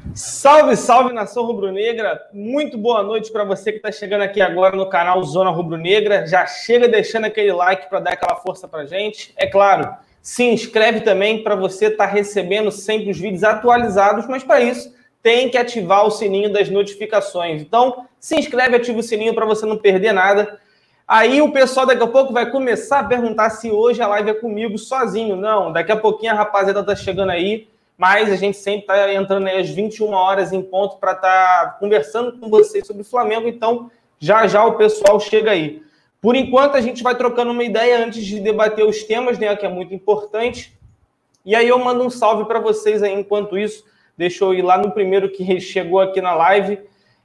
Salve, salve, nação rubro-negra. Muito boa noite para você que está chegando aqui agora no canal Zona Rubro-Negra. Já chega deixando aquele like para dar aquela força para gente. É claro, se inscreve também para você estar recebendo sempre os vídeos atualizados, mas para isso tem que ativar o sininho das notificações. Então, se inscreve, ativa o sininho para você não perder nada. Aí o pessoal daqui a pouco vai começar a perguntar se hoje a live é comigo sozinho. Não, daqui a pouquinho a rapaziada tá chegando aí, mas a gente sempre está entrando aí às 21 horas em ponto para estar conversando com vocês sobre o Flamengo, então já já o pessoal chega aí. Por enquanto a gente vai trocando uma ideia antes de debater os temas, né, que é muito importante, e aí eu mando um salve para vocês aí enquanto isso. Deixa eu ir lá no primeiro que chegou aqui na live.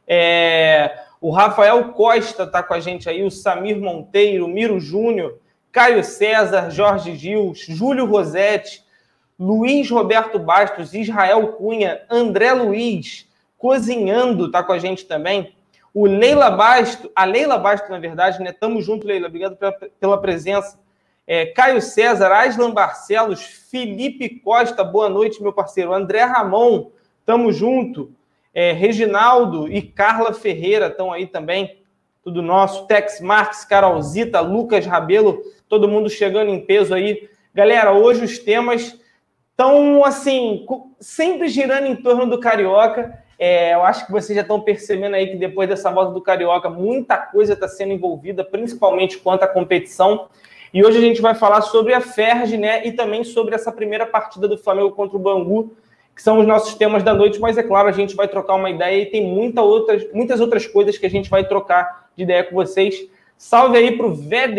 O Rafael Costa está com a gente aí, o Samir Monteiro, Miro Júnior, Caio César, Jorge Gil, Júlio Rosetti, Luiz Roberto Bastos, Israel Cunha, André Luiz, Cozinhando, está com a gente também. O Leila Bastos, a Leila Bastos, na verdade, né? Tamo junto, Leila, obrigado pela presença. Caio César, Aslan Barcelos, Felipe Costa, boa noite, meu parceiro. André Ramon, tamo junto. Reginaldo e Carla Ferreira estão aí também, tudo nosso. Tex Marques, Carolzita, Lucas Rabelo, todo mundo chegando em peso aí. Galera, hoje os temas estão, assim, sempre girando em torno do Carioca. Eu acho que vocês já estão percebendo aí que depois dessa volta do Carioca, muita coisa está sendo envolvida, principalmente quanto à competição. E hoje a gente vai falar sobre a Ferg, né? E também sobre essa primeira partida do Flamengo contra o Bangu, que são os nossos temas da noite, mas é claro, a gente vai trocar uma ideia e tem muitas outras coisas que a gente vai trocar de ideia com vocês. Salve aí para o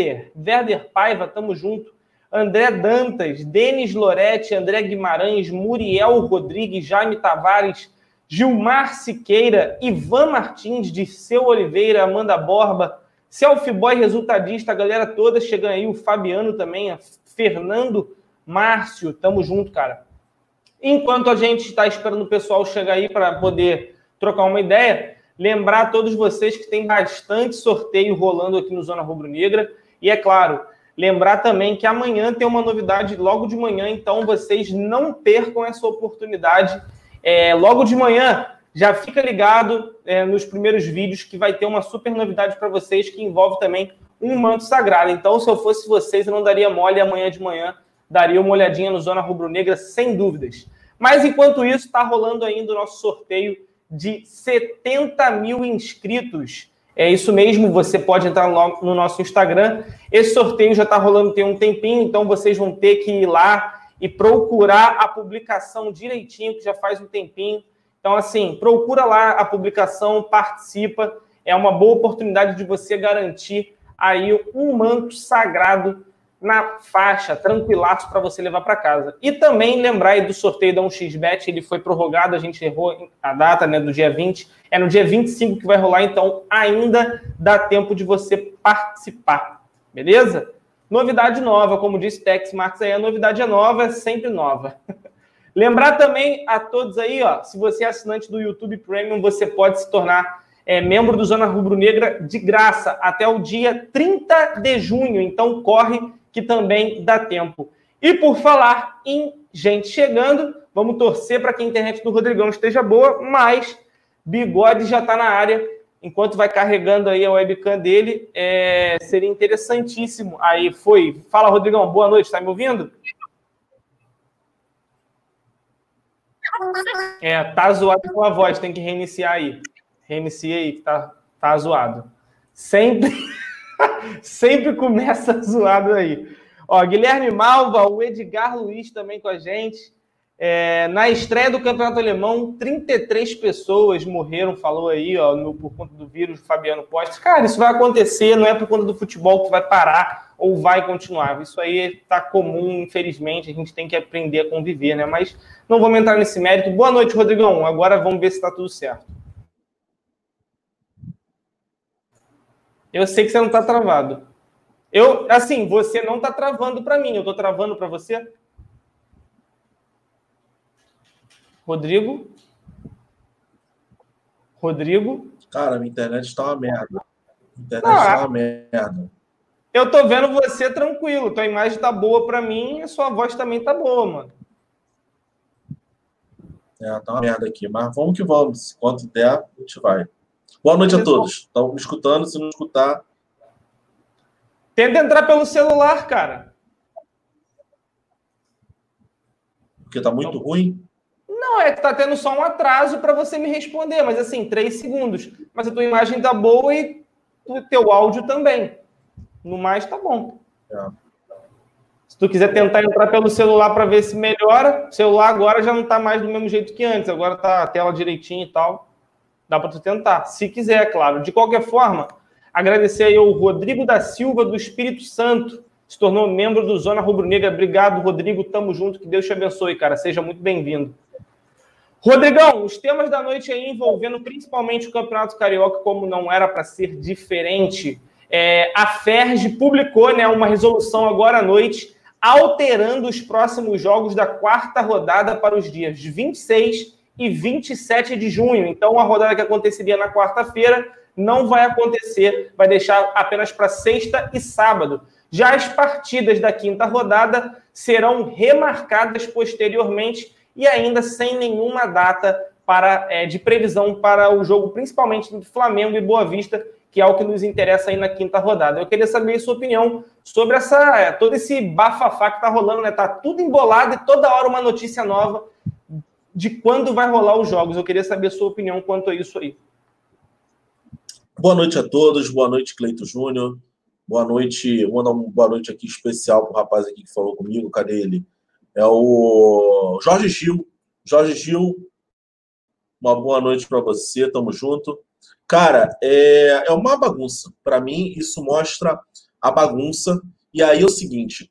Werder Paiva, tamo junto. André Dantas, Denis Loretti, André Guimarães, Muriel Rodrigues, Jaime Tavares, Gilmar Siqueira, Ivan Martins, Dirceu Oliveira, Amanda Borba, Selfie Boy Resultadista, a galera toda chegando aí, o Fabiano também, Fernando Márcio, tamo junto, cara. Enquanto a gente está esperando o pessoal chegar aí para poder trocar uma ideia, lembrar a todos vocês que tem bastante sorteio rolando aqui no Zona Rubro-Negra. E é claro, lembrar também que amanhã tem uma novidade logo de manhã, então vocês não percam essa oportunidade. Logo de manhã, já fica ligado nos primeiros vídeos que vai ter uma super novidade para vocês que envolve também um manto sagrado. Então, se eu fosse vocês, eu não daria mole amanhã de manhã. Daria uma olhadinha no Zona Rubro-Negra, sem dúvidas. Mas, enquanto isso, está rolando ainda o nosso sorteio de 70 mil inscritos. É isso mesmo, você pode entrar no nosso Instagram. Esse sorteio já está rolando tem um tempinho, então vocês vão ter que ir lá e procurar a publicação direitinho, que já faz um tempinho. Então, assim, procura lá a publicação, participa. É uma boa oportunidade de você garantir aí um manto sagrado na faixa, tranquilaço para você levar para casa. E também lembrar aí do sorteio da 1xBet, ele foi prorrogado, a gente errou a data, né, do dia 20. É no dia 25 que vai rolar, então ainda dá tempo de você participar. Beleza? Novidade nova, como disse Tex Marques aí, a novidade é nova, é sempre nova. Lembrar também a todos aí, ó, se você é assinante do YouTube Premium, você pode se tornar membro do Zona Rubro-Negra de graça até o dia 30 de junho. Então corre que também dá tempo. E por falar em gente chegando, vamos torcer para que a internet do Rodrigão esteja boa, mas Bigode já está na área. Enquanto vai carregando aí a webcam dele, seria interessantíssimo. Aí foi. Fala, Rodrigão, boa noite, tá me ouvindo? Tá zoado com a voz, tem que reiniciar aí. Reinicia aí, que tá zoado. Sempre começa zoado aí. Ó, Guilherme Malva, o Edgar Luiz também com a gente. Na estreia do Campeonato Alemão, 33 pessoas morreram, falou aí, ó, por conta do vírus, Fabiano Costa. Cara, isso vai acontecer, não é por conta do futebol que vai parar ou vai continuar. Isso aí tá comum, infelizmente, a gente tem que aprender a conviver, né? Mas não vamos entrar nesse mérito. Boa noite, Rodrigão. Agora vamos ver se tá tudo certo. Eu sei que você não tá travado. Assim, você não tá travando para mim, eu tô travando para você? Rodrigo? Cara, minha internet tá uma merda. Tá uma merda. Eu tô vendo você tranquilo. Tua imagem tá boa para mim e a sua voz também tá boa, mano. Tá uma merda aqui, mas vamos que vamos. Quanto der, a gente vai. Boa noite a todos. Estão me escutando, se não escutar... Tenta entrar pelo celular, cara. Porque tá muito ruim? Não, é que tá tendo só um atraso para você me responder, mas assim, 3 segundos. Mas a tua imagem tá boa e o teu áudio também. No mais, tá bom. Se tu quiser tentar entrar pelo celular para ver se melhora, o celular agora já não tá mais do mesmo jeito que antes. Agora tá a tela direitinho e tal. Dá para tu tentar, se quiser, é claro. De qualquer forma, agradecer aí ao Rodrigo da Silva, do Espírito Santo, se tornou membro do Zona Rubro-Negra. Obrigado, Rodrigo. Tamo junto. Que Deus te abençoe, cara. Seja muito bem-vindo. Rodrigão, os temas da noite aí envolvendo principalmente o Campeonato Carioca, como não era para ser diferente. A FERJ publicou, né, uma resolução agora à noite, alterando os próximos jogos da 4ª rodada para os dias 26 e 27 de junho. Então, a rodada que aconteceria na quarta-feira não vai acontecer, vai deixar apenas para sexta e sábado. Já as partidas da 5ª rodada serão remarcadas posteriormente e ainda sem nenhuma data de previsão para o jogo, principalmente do Flamengo e Boa Vista, que é o que nos interessa aí na 5ª rodada. Eu queria saber a sua opinião sobre todo esse bafafá que está rolando, né? Tá tudo embolado e toda hora uma notícia nova de quando vai rolar os jogos. Eu queria saber a sua opinião quanto a isso aí. Boa noite a todos, boa noite, Cleito Júnior. Boa noite, vou mandar uma boa noite aqui especial para o rapaz aqui que falou comigo. Cadê ele? É o Jorge Gil. Jorge Gil, uma boa noite para você, tamo junto. Cara, é uma bagunça. Para mim, isso mostra a bagunça. E aí é o seguinte,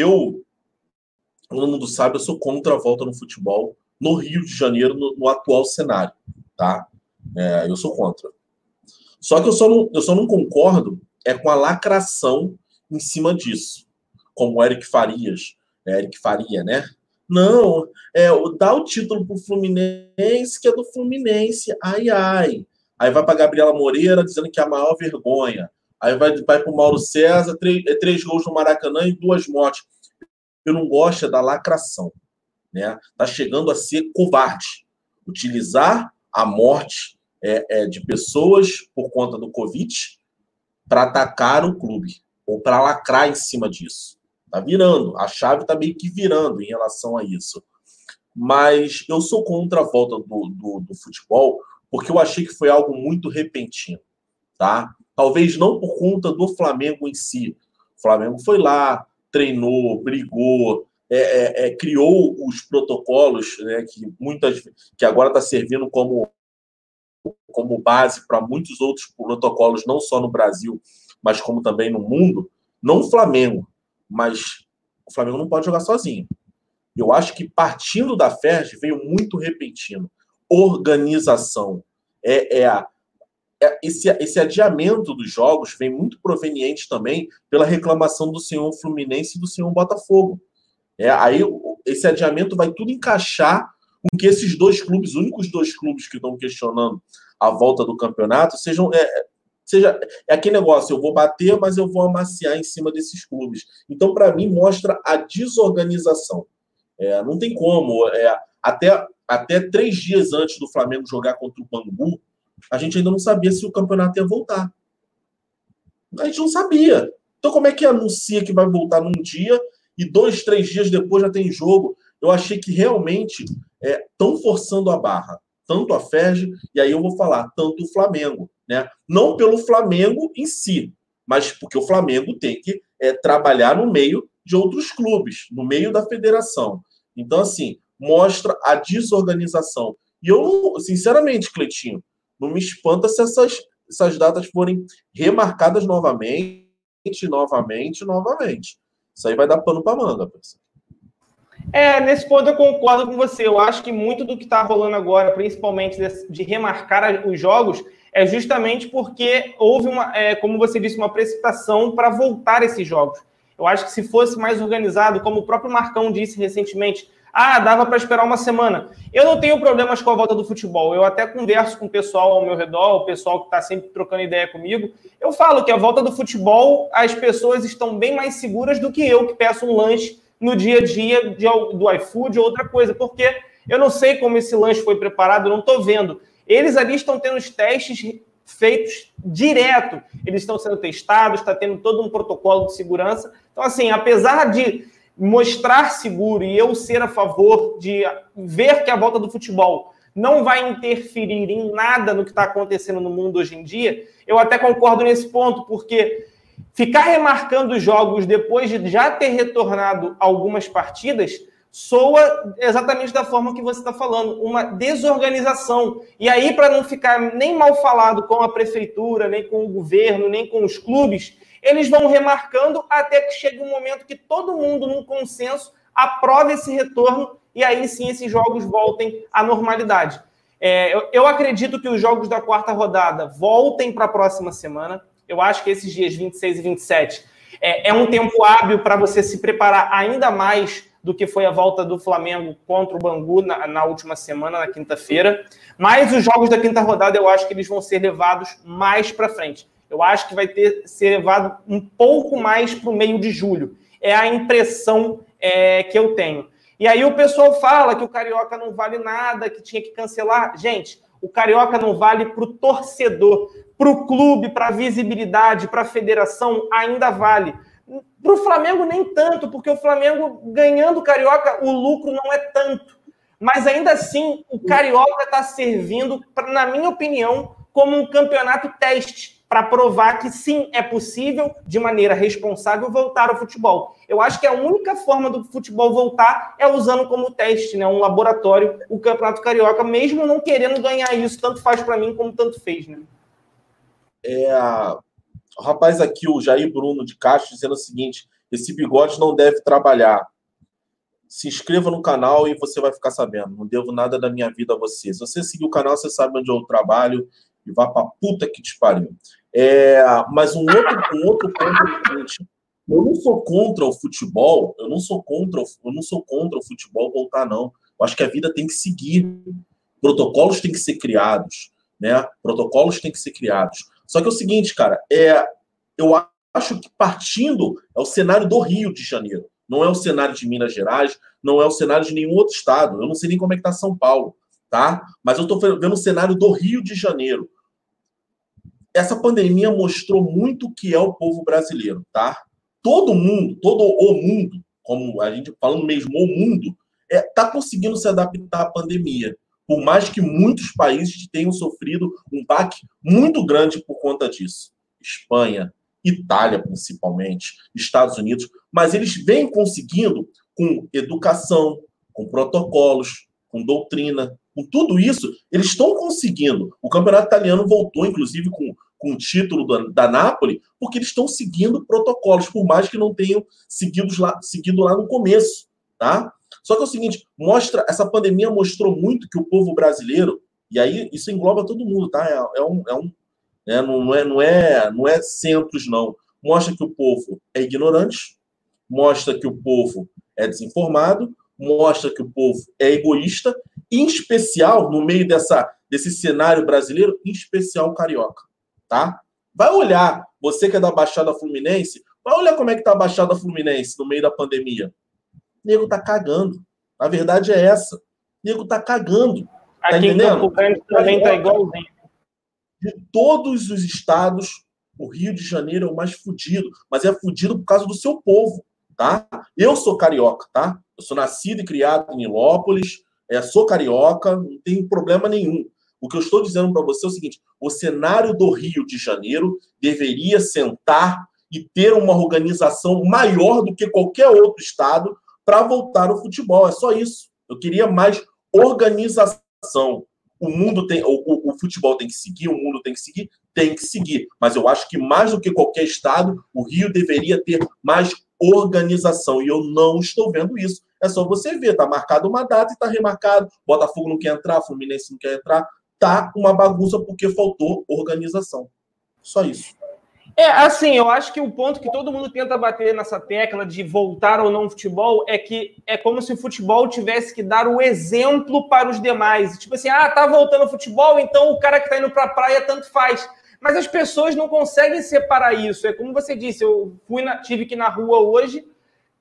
todo mundo sabe, eu sou contra a volta no futebol no Rio de Janeiro, no atual cenário, tá? Eu sou contra. Só que eu só não concordo com a lacração em cima disso. Como o Eric Faria, né? Não, dá o título pro Fluminense, que é do Fluminense. Ai, ai. Aí vai para Gabriela Moreira dizendo que é a maior vergonha. Aí vai para o Mauro César, 3 gols no Maracanã e 2 mortes. Eu não gosto da lacração, né? Tá chegando a ser covarde. Utilizar a morte de pessoas por conta do Covid para atacar o clube ou para lacrar em cima disso. Tá virando. A chave tá meio que virando em relação a isso. Mas eu sou contra a volta do futebol porque eu achei que foi algo muito repentino, tá? Talvez não por conta do Flamengo em si. O Flamengo foi lá, treinou, brigou, criou os protocolos, né, que agora está servindo como base para muitos outros protocolos, não só no Brasil, mas como também no mundo. Não o Flamengo, mas o Flamengo não pode jogar sozinho. Eu acho que partindo da FERJ veio muito repentino. Organização. Esse adiamento dos jogos vem muito proveniente também pela reclamação do senhor Fluminense e do senhor Botafogo. Aí esse adiamento vai tudo encaixar com que esses 2 clubes, únicos 2 clubes que estão questionando a volta do campeonato, seja aquele negócio, eu vou bater, mas eu vou amaciar em cima desses clubes. Então, para mim, mostra a desorganização. Não tem como. Até 3 dias antes do Flamengo jogar contra o Bangu, a gente ainda não sabia se o campeonato ia voltar. A gente não sabia. Então, como é que anuncia que vai voltar num dia e 2, 3 dias depois já tem jogo? Eu achei que realmente estão forçando a barra. Tanto a FERJ, e aí eu vou falar, tanto o Flamengo. Né? Não pelo Flamengo em si, mas porque o Flamengo tem que trabalhar no meio de outros clubes, no meio da federação. Então, assim, mostra a desorganização. E eu, sinceramente, Cleitinho, não me espanta se essas datas forem remarcadas novamente. Isso aí vai dar pano para manga, pessoal. Nesse ponto eu concordo com você. Eu acho que muito do que está rolando agora, principalmente de remarcar os jogos, é justamente porque houve como você disse, uma precipitação para voltar esses jogos. Eu acho que se fosse mais organizado, como o próprio Marcão disse recentemente, dava para esperar uma semana. Eu não tenho problemas com a volta do futebol. Eu até converso com o pessoal ao meu redor, o pessoal que está sempre trocando ideia comigo. Eu falo que a volta do futebol, as pessoas estão bem mais seguras do que eu, que peço um lanche no dia a dia do iFood ou outra coisa, porque Eu não sei como esse lanche foi preparado, eu não estou vendo. Eles ali estão tendo os testes feitos direto. Eles estão sendo testados, está tendo todo um protocolo de segurança. Então, assim, apesar de mostrar seguro e eu ser a favor de ver que a volta do futebol não vai interferir em nada no que está acontecendo no mundo hoje em dia, eu até concordo nesse ponto, porque ficar remarcando os jogos depois de já ter retornado algumas partidas soa exatamente da forma que você está falando, uma desorganização. E aí, para não ficar nem mal falado com a prefeitura, nem com o governo, nem com os clubes, eles vão remarcando até que chegue um momento que todo mundo, num consenso, aprove esse retorno e aí sim esses jogos voltem à normalidade. Eu acredito que os jogos da quarta rodada voltem para a próxima semana. Eu acho que esses dias 26 e 27 é um tempo hábil para você se preparar ainda mais do que foi a volta do Flamengo contra o Bangu na última semana, na quinta-feira. Mas os jogos da quinta rodada eu acho que eles vão ser levados mais para frente. Eu acho que vai ser levado um pouco mais para o meio de julho. É a impressão que eu tenho. E aí o pessoal fala que o Carioca não vale nada, que tinha que cancelar. Gente, o Carioca não vale para o torcedor, para o clube, para a visibilidade, para a federação, ainda vale. Para o Flamengo nem tanto, porque o Flamengo ganhando o Carioca, o lucro não é tanto. Mas ainda assim, o Carioca está servindo, na minha opinião, como um campeonato teste, para provar que sim, é possível, de maneira responsável, voltar ao futebol. Eu acho que a única forma do futebol voltar é usando como teste, né, um laboratório, o Campeonato Carioca, mesmo não querendo ganhar isso, tanto faz para mim como tanto fez, né? O rapaz aqui, o Jair Bruno de Castro, dizendo o seguinte: esse bigode não deve trabalhar. Se inscreva no canal e você vai ficar sabendo. Não devo nada da minha vida a você. Se você seguir o canal, você sabe onde eu trabalho e vá pra puta que te pariu. Mas um outro ponto é o seguinte: eu não sou contra o futebol, eu não sou contra o futebol voltar, não. Eu acho que a vida tem que seguir. Protocolos têm que ser criados, né? Protocolos têm que ser criados. Só que é o seguinte, cara, eu acho que partindo é o cenário do Rio de Janeiro. Não é o cenário de Minas Gerais, não é o cenário de nenhum outro estado. Eu não sei nem como é que tá São Paulo, tá? Mas eu estou vendo o cenário do Rio de Janeiro. Essa pandemia mostrou muito o que é o povo brasileiro, tá? Todo o mundo, como a gente falando mesmo, o mundo, tá conseguindo se adaptar à pandemia. Por mais que muitos países tenham sofrido um baque muito grande por conta disso. Espanha, Itália, principalmente, Estados Unidos, mas eles vêm conseguindo com educação, com protocolos, com doutrina, com tudo isso, eles estão conseguindo. O campeonato italiano voltou, inclusive, com o título da Napoli, porque eles estão seguindo protocolos, por mais que não tenham seguido lá no começo, tá? Só que é o seguinte, essa pandemia mostrou muito que o povo brasileiro, e aí isso engloba todo mundo, tá? Não é centros, não. Mostra que o povo é ignorante, mostra que o povo é desinformado, mostra que o povo é egoísta, em especial, no meio desse cenário brasileiro, em especial o carioca, tá? Vai olhar, você que é da Baixada Fluminense, vai olhar como é que tá a Baixada Fluminense no meio da pandemia. O nego tá cagando. A verdade é essa. O nego tá cagando. Tá aqui entendendo? Em Campo Grande também tá igualzinho. De todos os estados, o Rio de Janeiro é o mais fudido. Mas é fudido por causa do seu povo, tá? Eu sou carioca, tá? Eu sou nascido e criado em Nilópolis, sou carioca, não tem problema nenhum. O que eu estou dizendo para você é o seguinte: o cenário do Rio de Janeiro deveria sentar e ter uma organização maior do que qualquer outro estado para voltar ao futebol. É só isso. Eu queria mais organização. O futebol tem que seguir, o mundo tem que seguir. Mas eu acho que mais do que qualquer estado, o Rio deveria ter mais organização. E eu não estou vendo isso. É só você ver, tá marcado uma data e tá remarcado. Botafogo não quer entrar, Fluminense não quer entrar. Tá uma bagunça porque faltou organização. Só isso. Assim, eu acho que o ponto que todo mundo tenta bater nessa tecla de voltar ou não ao futebol é que é como se o futebol tivesse que dar o exemplo para os demais. Tipo assim, tá voltando ao futebol, então o cara que tá indo pra praia tanto faz. Mas as pessoas não conseguem separar isso. É como você disse, eu tive que ir na rua hoje,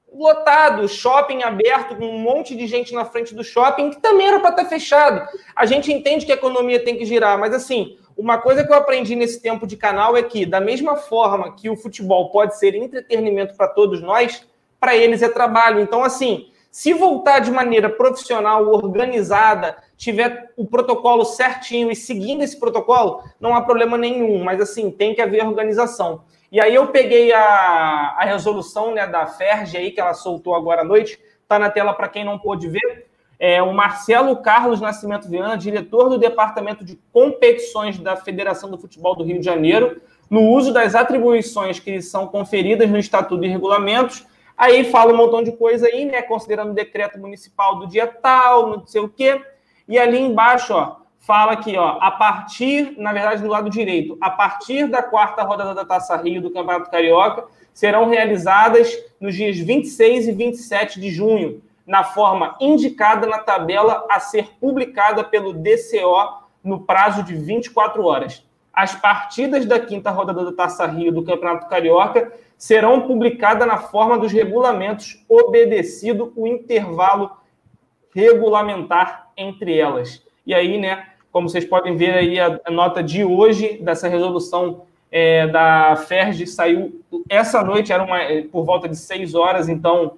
lotado, shopping aberto, com um monte de gente na frente do shopping, que também era para estar fechado. A gente entende que a economia tem que girar, mas assim, uma coisa que eu aprendi nesse tempo de canal é que, da mesma forma que o futebol pode ser entretenimento para todos nós, para eles é trabalho. Então, assim, se voltar de maneira profissional, organizada, tiver o protocolo certinho e seguindo esse protocolo, não há problema nenhum, mas assim, tem que haver organização. E aí eu peguei a resolução, né, da FERJ aí, que ela soltou agora à noite, está na tela para quem não pôde ver. O Marcelo Carlos Nascimento Viana, diretor do Departamento de Competições da Federação do Futebol do Rio de Janeiro, no uso das atribuições que são conferidas no Estatuto e Regulamentos. Aí fala um montão de coisa aí, né, considerando o decreto municipal do dia tal, não sei o quê. E ali embaixo, ó, fala aqui, ó, a partir, na verdade, do lado direito, a partir da 4ª rodada da Taça Rio do Campeonato Carioca, serão realizadas nos dias 26 e 27 de junho, na forma indicada na tabela a ser publicada pelo DCO no prazo de 24 horas. As partidas da 5ª rodada da Taça Rio do Campeonato Carioca serão publicadas na forma dos regulamentos, obedecido o intervalo regulamentar entre elas. E aí, né, como vocês podem ver aí, a nota de hoje dessa resolução da FERJ saiu essa noite, era por volta de 6 horas, então,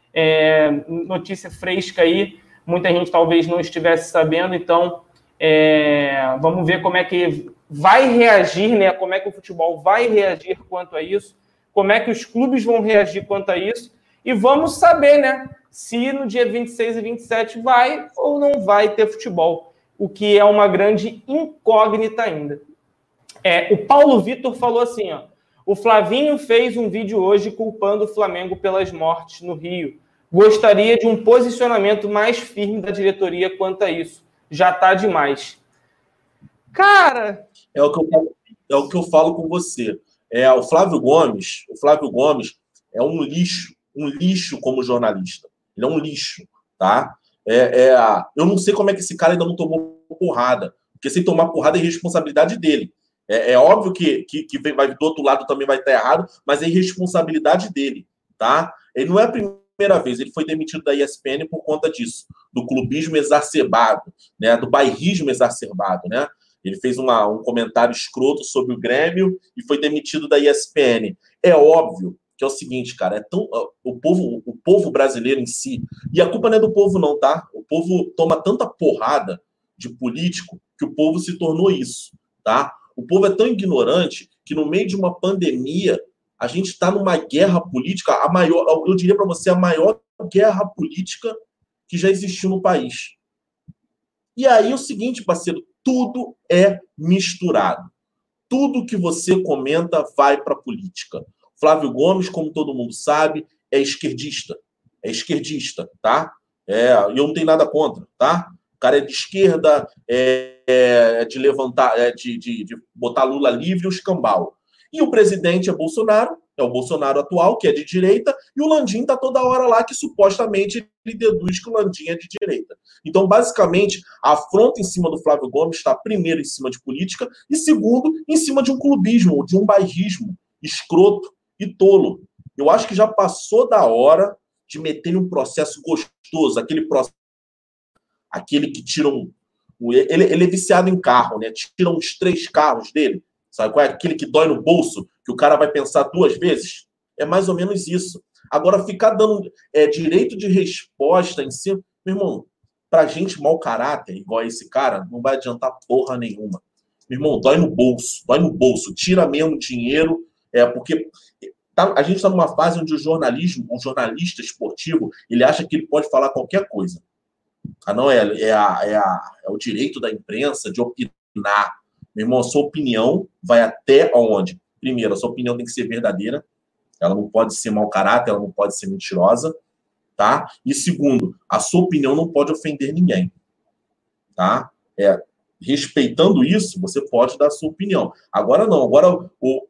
notícia fresca aí, muita gente talvez não estivesse sabendo, então, vamos ver como é que vai reagir, né, como é que o futebol vai reagir quanto a isso, como é que os clubes vão reagir quanto a isso, e vamos saber, né, se no dia 26 e 27 vai ou não vai ter futebol, o que é uma grande incógnita ainda. O Paulo Vitor falou assim, ó, o Flavinho fez um vídeo hoje culpando o Flamengo pelas mortes no Rio. Gostaria de um posicionamento mais firme da diretoria quanto a isso. Já tá demais. Cara... É o que eu falo com você. O Flávio Gomes é um lixo como jornalista. Ele é um lixo, tá? Eu não sei como é que esse cara ainda não tomou porrada, porque se tomar porrada é irresponsabilidade dele. É óbvio que vai do outro lado também vai estar errado, mas é irresponsabilidade dele, tá? Ele não é a primeira vez, ele foi demitido da ESPN por conta disso, do clubismo exacerbado, né? Do bairrismo exacerbado, né? Ele fez um comentário escroto sobre o Grêmio e foi demitido da ESPN. É óbvio que é o seguinte, cara, o povo brasileiro em si, e a culpa não é do povo não, tá? O povo toma tanta porrada de político que o povo se tornou isso, tá? O povo é tão ignorante que no meio de uma pandemia a gente está numa guerra política, a maior, eu diria para você, a maior guerra política que já existiu no país. E aí é o seguinte, parceiro, tudo é misturado. Tudo que você comenta vai para a política. Flávio Gomes, como todo mundo sabe, é esquerdista. É esquerdista, tá? E eu não tenho nada contra, tá? O cara é de esquerda, de levantar, de botar Lula livre e o escambau. E o presidente é Bolsonaro, é o Bolsonaro atual, que é de direita, e o Landim está toda hora lá, que supostamente ele deduz que o Landim é de direita. Então, basicamente, a afronta em cima do Flávio Gomes está, primeiro, em cima de política, e segundo, em cima de um clubismo, de um bairrismo escroto e tolo. Eu acho que já passou da hora de meter um processo gostoso, aquele que tira ele é viciado em carro, né? Tira uns 3 carros dele, sabe qual é? Aquele que dói no bolso, que o cara vai pensar 2 vezes. É mais ou menos isso. Agora, ficar dando direito de resposta em cima... Meu irmão, pra gente mau caráter, igual esse cara, não vai adiantar porra nenhuma. Meu irmão, dói no bolso. Tira mesmo dinheiro, porque a gente está numa fase onde o jornalista esportivo, ele acha que ele pode falar qualquer coisa. Não, é o direito da imprensa de opinar. Meu irmão, a sua opinião vai até onde? Primeiro, a sua opinião tem que ser verdadeira, ela não pode ser mau caráter, ela não pode ser mentirosa, tá? E segundo, a sua opinião não pode ofender ninguém, tá? Respeitando isso, você pode dar a sua opinião. Agora não, agora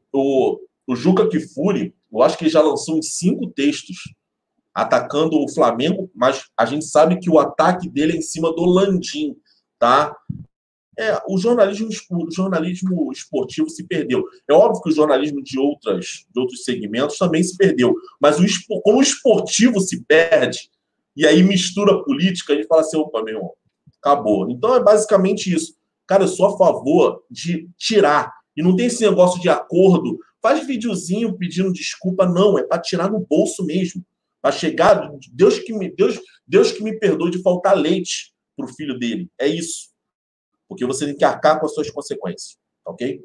o Juca Kfouri, eu acho que ele já lançou uns 5 textos atacando o Flamengo, mas a gente sabe que o ataque dele é em cima do Landim, tá? o jornalismo esportivo se perdeu. É óbvio que o jornalismo de outros segmentos também se perdeu, mas quando o esportivo se perde, e aí mistura a política, a gente fala assim, opa, meu irmão, acabou. Então é basicamente isso. Cara, eu sou a favor de tirar. E não tem esse negócio de acordo. Faz videozinho pedindo desculpa, não. É para tirar no bolso mesmo. Para chegar, Deus que me perdoe de faltar leite pro filho dele. É isso. Porque você tem que arcar com as suas consequências. Ok?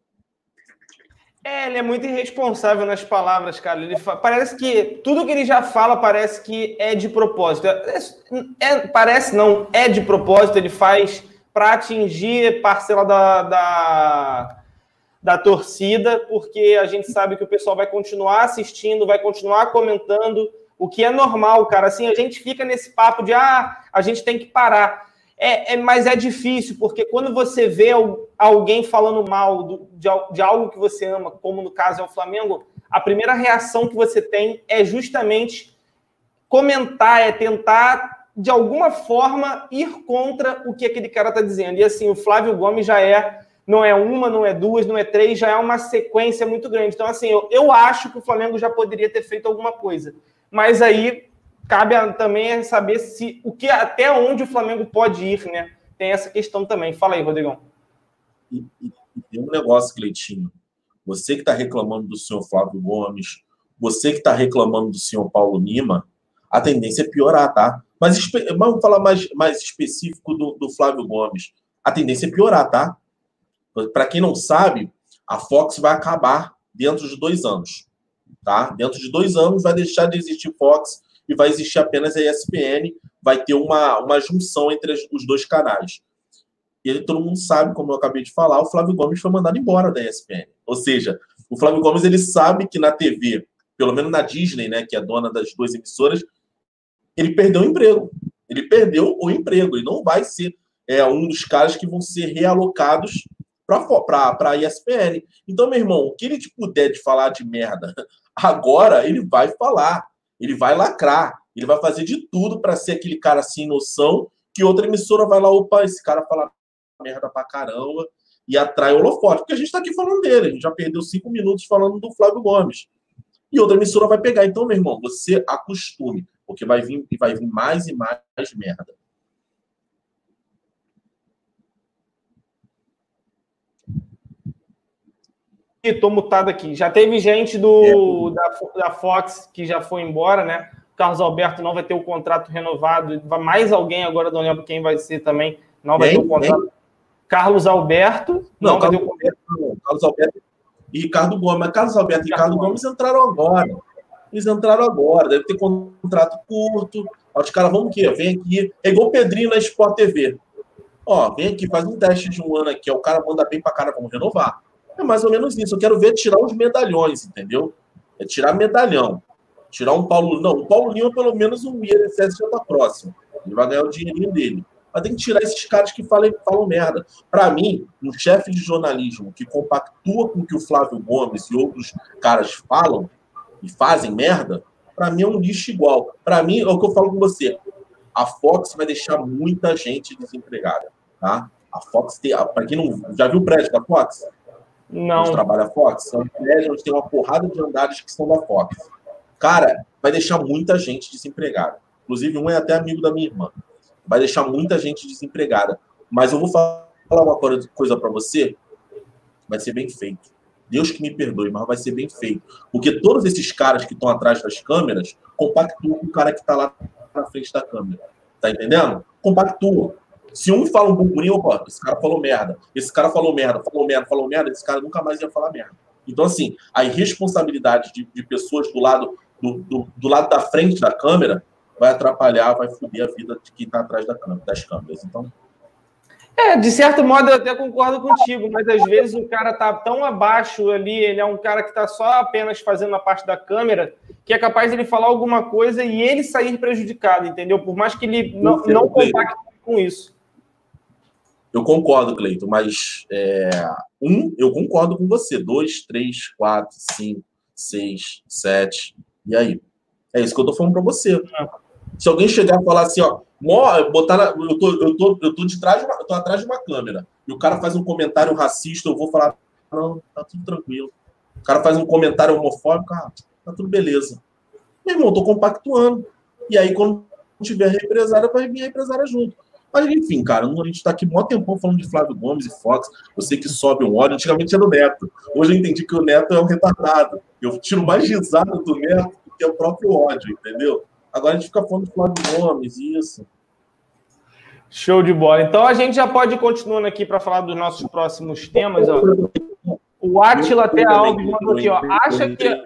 Ele é muito irresponsável nas palavras, cara. Parece que tudo que ele já fala parece que é de propósito. Parece não, é de propósito. Ele faz para atingir parcela da torcida, porque a gente sabe que o pessoal vai continuar assistindo, vai continuar comentando, o que é normal, cara. Assim, a gente fica nesse papo de a gente tem que parar. Mas é difícil, porque quando você vê alguém falando mal de algo que você ama, como no caso é o Flamengo, a primeira reação que você tem é justamente comentar, é tentar, de alguma forma, ir contra o que aquele cara está dizendo. E assim, o Flávio Gomes não é uma, não é duas, não é três, já é uma sequência muito grande. Então, assim, eu acho que o Flamengo já poderia ter feito alguma coisa. Mas aí cabe também saber até onde o Flamengo pode ir, né? Tem essa questão também. Fala aí, Rodrigão. E tem um negócio, Cleitinho. Você que está reclamando do senhor Flávio Gomes, você que está reclamando do senhor Paulo Lima, a tendência é piorar, tá? Mas vamos falar mais específico do Flávio Gomes. A tendência é piorar, tá? Para quem não sabe, a Fox vai acabar dentro de 2 anos. Tá? Dentro de 2 anos vai deixar de existir Fox e vai existir apenas a ESPN. Vai ter uma junção entre os 2 canais. E todo mundo sabe, como eu acabei de falar, o Flávio Gomes foi mandado embora da ESPN. Ou seja, o Flávio Gomes ele sabe que na TV, pelo menos na Disney, né, que é a dona das 2 emissoras, ele perdeu o emprego. Ele perdeu o emprego. E não vai ser um dos caras que vão ser realocados para a ESPN. Então, meu irmão, o que ele puder de falar de merda agora, ele vai falar. Ele vai lacrar. Ele vai fazer de tudo para ser aquele cara sem noção que outra emissora vai lá, opa, esse cara fala merda pra caramba e atrai holofote. Porque a gente está aqui falando dele. A gente já perdeu 5 minutos falando do Flávio Gomes. E outra emissora vai pegar. Então, meu irmão, você acostume, porque vai vir mais e mais merda. Estou mutado aqui. Já teve gente da Fox que já foi embora, né? O Carlos Alberto não vai ter o contrato renovado. Mais alguém agora, não lembro quem vai ser também. Não vai ter o contrato. Carlos Alberto. Não, vai ter o contrato. Carlos Alberto e Ricardo Gomes. Mas Carlos Alberto e Ricardo Gomes entraram agora. Eles entraram agora. Deve ter contrato curto. Os caras vão o quê? Vem aqui. É igual o Pedrinho na Sport TV. Ó, vem aqui, faz um teste de 1 ano aqui. O cara manda bem pra cara, vamos renovar. É mais ou menos isso. Eu quero ver tirar os medalhões, entendeu? É tirar medalhão. Tirar um Paulo... Não, o Paulo Lima, pelo menos, o INSS já tá próximo. Ele vai ganhar o dinheirinho dele. Mas tem que tirar esses caras que falam merda. Para mim, um chefe de jornalismo que compactua com o que o Flávio Gomes e outros caras falam e fazem merda, para mim é um lixo igual. Para mim, é o que eu falo com você. A Fox vai deixar muita gente desempregada, tá? A Fox tem... Para quem não... Já viu o prédio da Fox? Não. Onde trabalha a Fox? É um prédio onde tem uma porrada de andares que são da Fox. Cara, vai deixar muita gente desempregada. Inclusive, um é até amigo da minha irmã. Vai deixar muita gente desempregada. Mas eu vou falar uma coisa para você. Vai ser bem feito. Deus que me perdoe, mas vai ser bem feito. Porque todos esses caras que estão atrás das câmeras compactuam com o cara que está lá na frente da câmera. Tá entendendo? Compactuam. Se um fala um burburinho, opa, esse cara falou merda. Esse cara falou merda, esse cara nunca mais ia falar merda. Então, assim, a irresponsabilidade de pessoas do lado da frente da câmera vai atrapalhar, vai foder a vida de quem está atrás das câmeras. Então... de certo modo, eu até concordo contigo, mas às vezes o cara tá tão abaixo ali, ele é um cara que está só apenas fazendo a parte da câmera, que é capaz de ele falar alguma coisa e ele sair prejudicado, entendeu? Por mais que ele não compacte com isso. Eu concordo, Cleiton, mas eu concordo com você. 2, 3, 4, 5, 6, 7. E aí? É isso que eu tô falando para você. Se alguém chegar e falar assim, ó, Eu tô tô atrás de uma câmera. E o cara faz um comentário racista, eu vou falar, não, tá tudo tranquilo. O cara faz um comentário homofóbico, tá tudo beleza. Meu irmão, eu tô compactuando. E aí, quando tiver represária, vai vir a represária junto. Mas, enfim, cara, a gente tá aqui mó tempão falando de Flávio Gomes e Fox. Eu sei que sobe um ódio. Antigamente era o Neto. Hoje eu entendi que o Neto é um retardado. Eu tiro mais risada do Neto do que o próprio ódio, entendeu? Agora a gente fica falando de Flávio Gomes, isso. Show de bola. Então a gente já pode ir continuando aqui para falar dos nossos próximos temas. Ó. O Átila até Alves mandou aqui, ó. Acha que.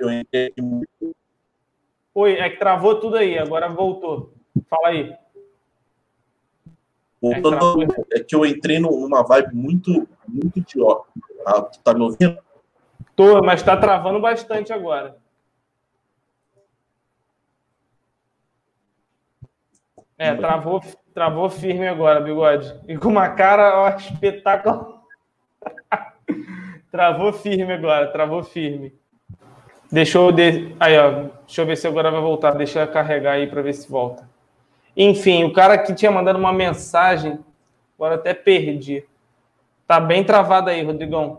Oi, é que travou tudo aí, agora voltou. Fala aí. É que eu entrei numa vibe muito idiota. Tu tá me ouvindo? Tô, mas tá travando bastante agora. Travou firme agora, Bigode. E com uma cara, ó, espetáculo. Travou firme agora, travou firme. Aí, ó. Deixa eu ver se agora vai voltar. Deixa eu carregar aí para ver se volta. Enfim, o cara que tinha mandado uma mensagem, agora até perdi. Tá bem travado aí, Rodrigão.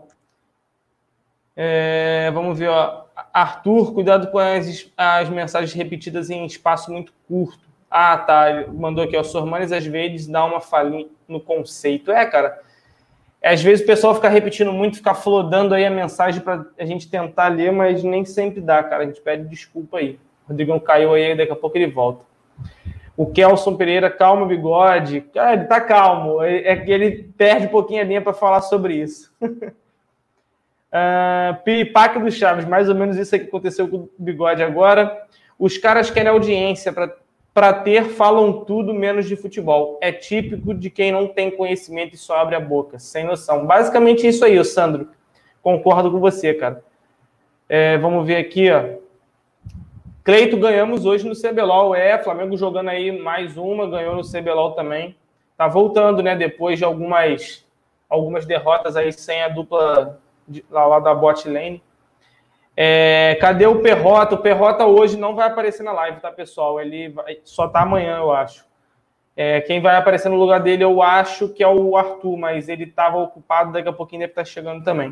Vamos ver, ó. Arthur, cuidado com as mensagens repetidas em espaço muito curto. Ah, tá. Ele mandou aqui, ó. Sormanes às vezes dá uma falhinha no conceito. Cara. Às vezes o pessoal fica repetindo muito, fica flodando aí a mensagem para a gente tentar ler, mas nem sempre dá, cara. A gente pede desculpa aí. O Rodrigão caiu aí, daqui a pouco ele volta. O Kelson Pereira, calma, Bigode. Cara, ele tá calmo. É que ele perde um pouquinho a linha para falar sobre isso. Piripaque do Chaves, mais ou menos isso aí que aconteceu com o Bigode agora. Os caras querem audiência para ter, falam tudo menos de futebol. É típico de quem não tem conhecimento e só abre a boca, sem noção. Basicamente isso aí, Sandro. Concordo com você, cara. Vamos ver aqui, ó. Cleito, ganhamos hoje no CBLOL. Flamengo jogando aí mais uma, ganhou no CBLOL também. Tá voltando, né, depois de algumas derrotas aí sem a dupla lá da bot lane. Cadê o Perrota? O Perrota hoje não vai aparecer na live, tá, pessoal? Ele só tá amanhã, eu acho. Quem vai aparecer no lugar dele, eu acho que é o Arthur, mas ele estava ocupado, daqui a pouquinho deve estar chegando também.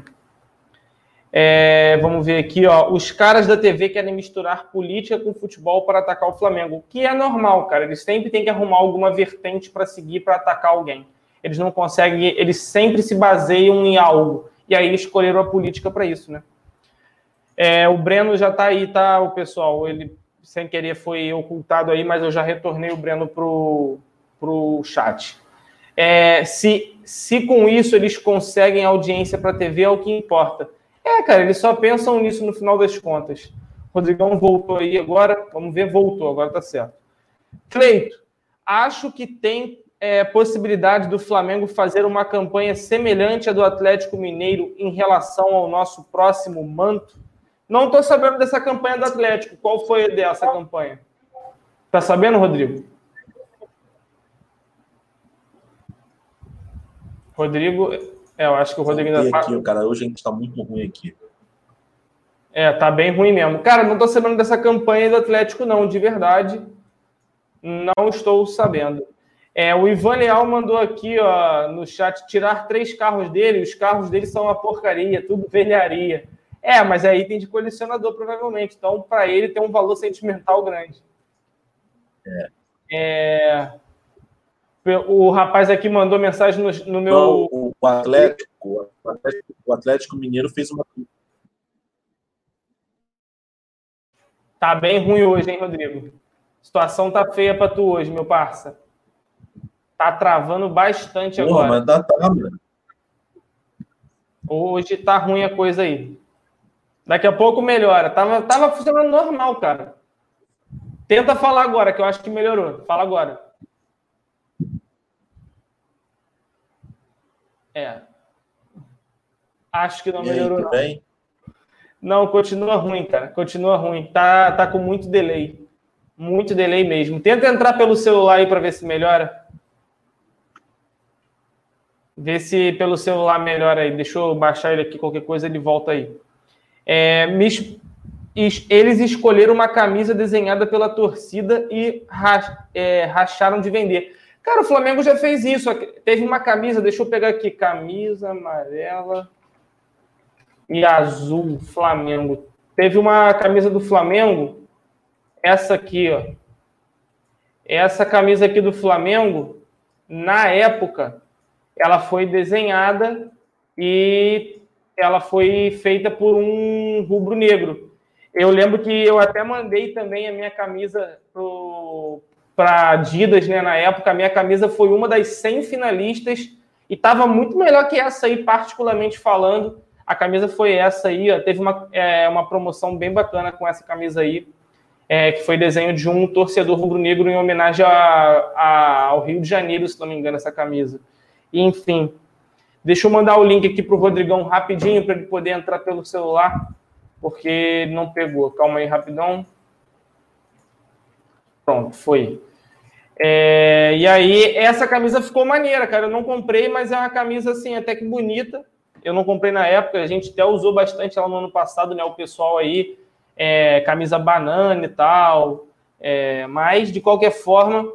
Vamos ver aqui, ó. Os caras da TV querem misturar política com futebol para atacar o Flamengo, o que é normal, cara. Eles sempre têm que arrumar alguma vertente para seguir, para atacar alguém. Eles não conseguem, eles sempre se baseiam em algo. E aí eles escolheram a política para isso, né? O Breno já tá aí, tá, o pessoal? Ele, sem querer, foi ocultado aí, mas eu já retornei o Breno pro chat. Se com isso eles conseguem audiência para a TV, é o que importa. Cara, eles só pensam nisso no final das contas. O Rodrigão voltou aí agora. Vamos ver, voltou, agora tá certo. Cleito, acho que tem possibilidade do Flamengo fazer uma campanha semelhante à do Atlético Mineiro em relação ao nosso próximo manto. Não estou sabendo dessa campanha do Atlético. Qual foi dessa campanha? Tá sabendo, Rodrigo? Rodrigo, eu acho que o Rodrigo ainda aqui, cara, hoje a gente tá muito ruim aqui. Tá bem ruim mesmo. Cara, não tô sabendo dessa campanha do Atlético, não, de verdade. Não estou sabendo. O Ivan Leal mandou aqui, ó, no chat, tirar 3 carros dele. Os carros dele são uma porcaria, tudo velharia. Mas é item de colecionador, provavelmente. Então, para ele, tem um valor sentimental grande. O rapaz aqui mandou mensagem no meu... Não, o Atlético Mineiro fez uma... Tá bem ruim hoje, hein, Rodrigo? A situação tá feia para tu hoje, meu parça. Tá travando bastante agora. Mas dá mano. Hoje tá ruim a coisa aí. Daqui a pouco melhora. Tava funcionando normal, cara. Tenta falar agora, que eu acho que melhorou. Fala agora. Acho que não melhorou, não. Bem? Não, continua ruim, cara. Continua ruim. Tá com muito delay. Muito delay mesmo. Tenta entrar pelo celular aí para ver se melhora. Vê se pelo celular melhora aí. Deixa eu baixar ele aqui, qualquer coisa ele volta aí. eles escolheram uma camisa desenhada pela torcida e racharam de vender. Cara, o Flamengo já fez isso. Teve uma camisa, deixa eu pegar aqui, camisa amarela e azul, Flamengo. Teve uma camisa do Flamengo, essa aqui, ó. Essa camisa aqui do Flamengo, na época, ela foi desenhada e ela foi feita por um rubro-negro. Eu lembro que eu até mandei também a minha camisa para Adidas, né? Na época, a minha camisa foi uma das 100 finalistas e estava muito melhor que essa aí, particularmente falando. A camisa foi essa aí, ó. Teve uma promoção bem bacana com essa camisa aí, que foi desenho de um torcedor rubro-negro em homenagem ao Rio de Janeiro, se não me engano, essa camisa. E, enfim, deixa eu mandar o link aqui para o Rodrigão rapidinho, para ele poder entrar pelo celular, porque ele não pegou. Calma aí, rapidão. Pronto, foi. E aí, essa camisa ficou maneira, cara. Eu não comprei, mas é uma camisa, assim, até que bonita. Eu não comprei na época, a gente até usou bastante ela no ano passado, né? O pessoal aí, camisa banana e tal. Mas, de qualquer forma,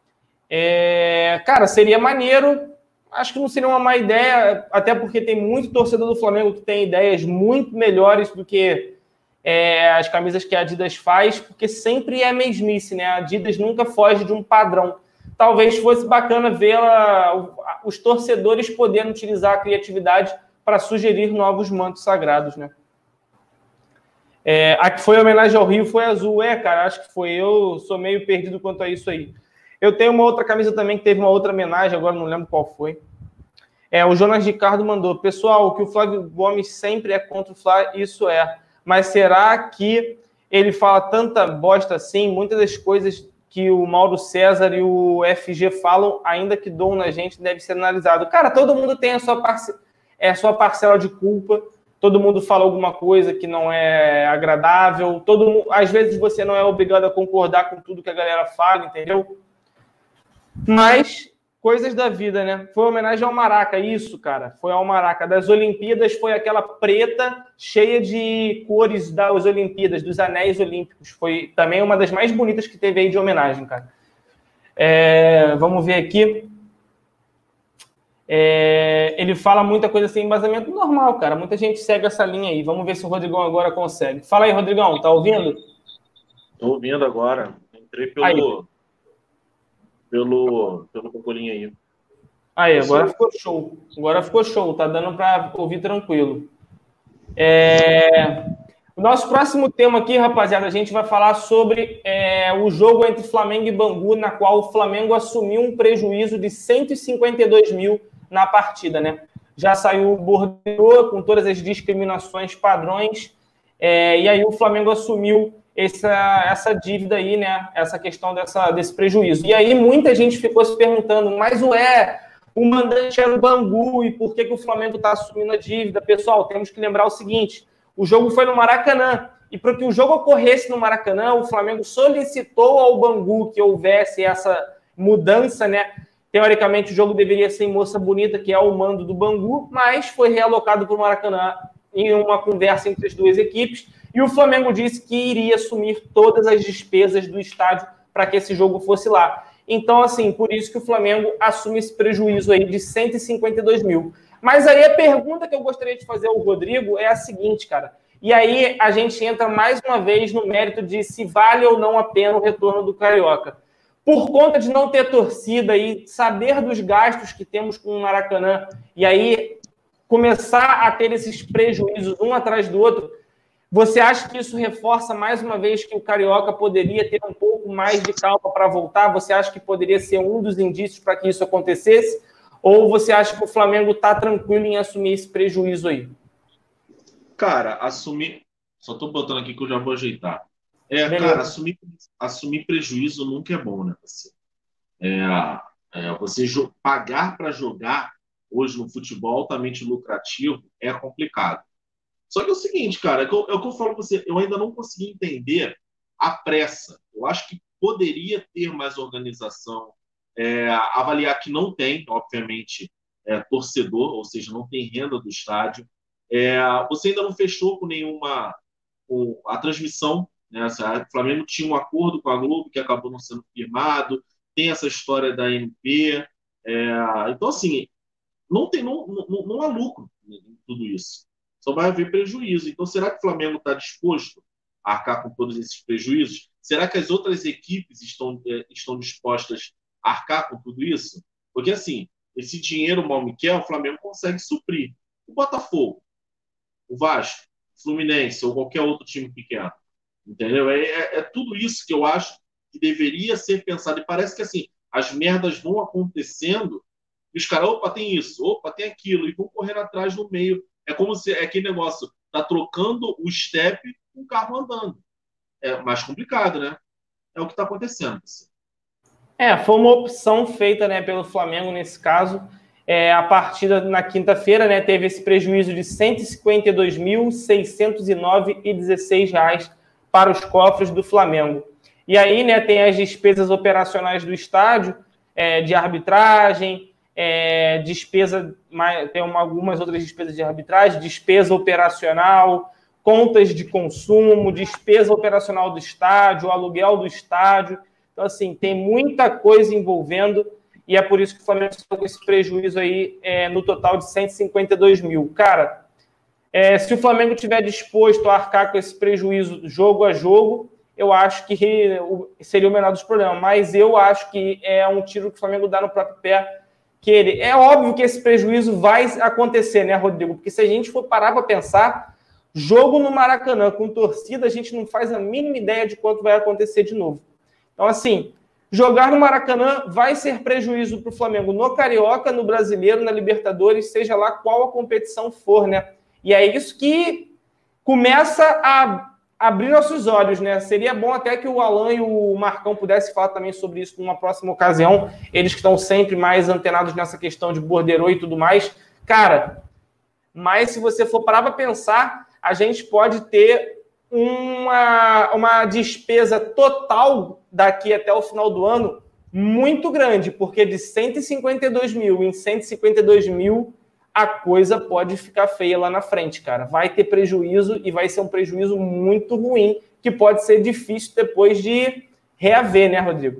cara, seria maneiro. Acho que não seria uma má ideia, até porque tem muito torcedor do Flamengo que tem ideias muito melhores do que as camisas que a Adidas faz, porque sempre é mesmice, né? A Adidas nunca foge de um padrão. Talvez fosse bacana ver os torcedores podendo utilizar a criatividade para sugerir novos mantos sagrados, né? A que foi homenagem ao Rio foi azul. Cara, acho que foi. Eu sou meio perdido quanto a isso aí. Eu tenho uma outra camisa também que teve uma outra homenagem, agora não lembro qual foi. O Jonas Ricardo mandou: pessoal, que o Flávio Gomes sempre é contra o Flá, isso é. Mas será que ele fala tanta bosta assim? Muitas das coisas que o Mauro César e o FG falam, ainda que dão na gente, deve ser analisado. Cara, todo mundo tem a sua parcela de culpa. Todo mundo fala alguma coisa que não é agradável. Às vezes você não é obrigado a concordar com tudo que a galera fala, entendeu? Mas coisas da vida, né? Foi homenagem ao Maraca, isso, cara. Foi ao Maraca. Das Olimpíadas foi aquela preta cheia de cores das Olimpíadas, dos anéis olímpicos. Foi também uma das mais bonitas que teve aí de homenagem, cara. Vamos ver aqui. Ele fala muita coisa sem embasamento normal, cara. Muita gente segue essa linha aí. Vamos ver se o Rodrigão agora consegue. Fala aí, Rodrigão, tá ouvindo? Tô ouvindo agora. Entrei pelo cocolinho aí. Aí, agora ficou show. Agora ficou show. Tá dando para ouvir tranquilo. O nosso próximo tema aqui, rapaziada, a gente vai falar sobre o jogo entre Flamengo e Bangu, na qual o Flamengo assumiu um prejuízo de 152 mil na partida, né? Já saiu o bordeaux com todas as discriminações padrões, e aí o Flamengo assumiu essa dívida aí, né? Essa questão desse prejuízo. E aí muita gente ficou se perguntando, mas o mandante era o Bangu, e por que o Flamengo está assumindo a dívida? Pessoal, temos que lembrar o seguinte: o jogo foi no Maracanã, e para que o jogo ocorresse no Maracanã, o Flamengo solicitou ao Bangu que houvesse essa mudança, né? Teoricamente, o jogo deveria ser em Moça Bonita, que é o mando do Bangu, mas foi realocado para o Maracanã em uma conversa entre as duas equipes, e o Flamengo disse que iria assumir todas as despesas do estádio para que esse jogo fosse lá. Então, assim, por isso que o Flamengo assume esse prejuízo aí de 152 mil. Mas aí a pergunta que eu gostaria de fazer ao Rodrigo é a seguinte, cara. E aí a gente entra mais uma vez no mérito de se vale ou não a pena o retorno do Carioca. Por conta de não ter torcida e saber dos gastos que temos com o Maracanã, e aí começar a ter esses prejuízos um atrás do outro, você acha que isso reforça mais uma vez que o Carioca poderia ter um pouco mais de calma para voltar? Você acha que poderia ser um dos indícios para que isso acontecesse? Ou você acha que o Flamengo está tranquilo em assumir esse prejuízo aí? Cara, assumir... Só estou botando aqui que eu já vou ajeitar. Cara, assumir prejuízo nunca é bom, né? Você pagar para jogar hoje no futebol altamente lucrativo é complicado. Só que é o seguinte, cara, é o que eu falo pra você, eu ainda não consegui entender a pressa. Eu acho que poderia ter mais organização, avaliar que não tem, obviamente, torcedor, ou seja, não tem renda do estádio. Você ainda não fechou com nenhuma a transmissão, né? O Flamengo tinha um acordo com a Globo que acabou não sendo firmado, tem essa história da MP. Então, assim, não há lucro em tudo isso. Só vai haver prejuízo. Então, será que o Flamengo está disposto a arcar com todos esses prejuízos? Será que as outras equipes estão dispostas a arcar com tudo isso? Porque, assim, esse dinheiro mal me quer, o Flamengo consegue suprir. O Botafogo, o Vasco, o Fluminense ou qualquer outro time pequeno. Entendeu? É tudo isso que eu acho que deveria ser pensado. E parece que, assim, as merdas vão acontecendo e os caras, opa, tem isso, opa, tem aquilo, e vão correndo atrás no meio. É como se aquele negócio tá trocando o step com o carro andando. É mais complicado, né? É o que está acontecendo. Foi uma opção feita, né, pelo Flamengo nesse caso. A partida na quinta-feira, né, teve esse prejuízo de R$ 152.609,16 para os cofres do Flamengo. E aí, né, tem as despesas operacionais do estádio, de arbitragem, tem algumas outras despesas de arbitragem, despesa operacional, contas de consumo, despesa operacional do estádio, aluguel do estádio. Então, assim, tem muita coisa envolvendo e é por isso que o Flamengo está com esse prejuízo aí no total de 152 mil. Cara, se o Flamengo estiver disposto a arcar com esse prejuízo jogo a jogo, eu acho que seria o menor dos problemas. Mas eu acho que é um tiro que o Flamengo dá no próprio pé. É óbvio que esse prejuízo vai acontecer, né, Rodrigo? Porque se a gente for parar para pensar, jogo no Maracanã com torcida, a gente não faz a mínima ideia de quanto vai acontecer de novo. Então, assim, jogar no Maracanã vai ser prejuízo para o Flamengo no Carioca, no Brasileiro, na Libertadores, seja lá qual a competição for, né? E é isso que começa a abrir nossos olhos, né? Seria bom até que o Alan e o Marcão pudessem falar também sobre isso numa próxima ocasião. Eles que estão sempre mais antenados nessa questão de borderô e tudo mais. Cara, mas se você for parar para pensar, a gente pode ter uma despesa total daqui até o final do ano muito grande, porque de 152 mil em 152 mil, a coisa pode ficar feia lá na frente, cara. Vai ter prejuízo e vai ser um prejuízo muito ruim, que pode ser difícil depois de reaver, né, Rodrigo?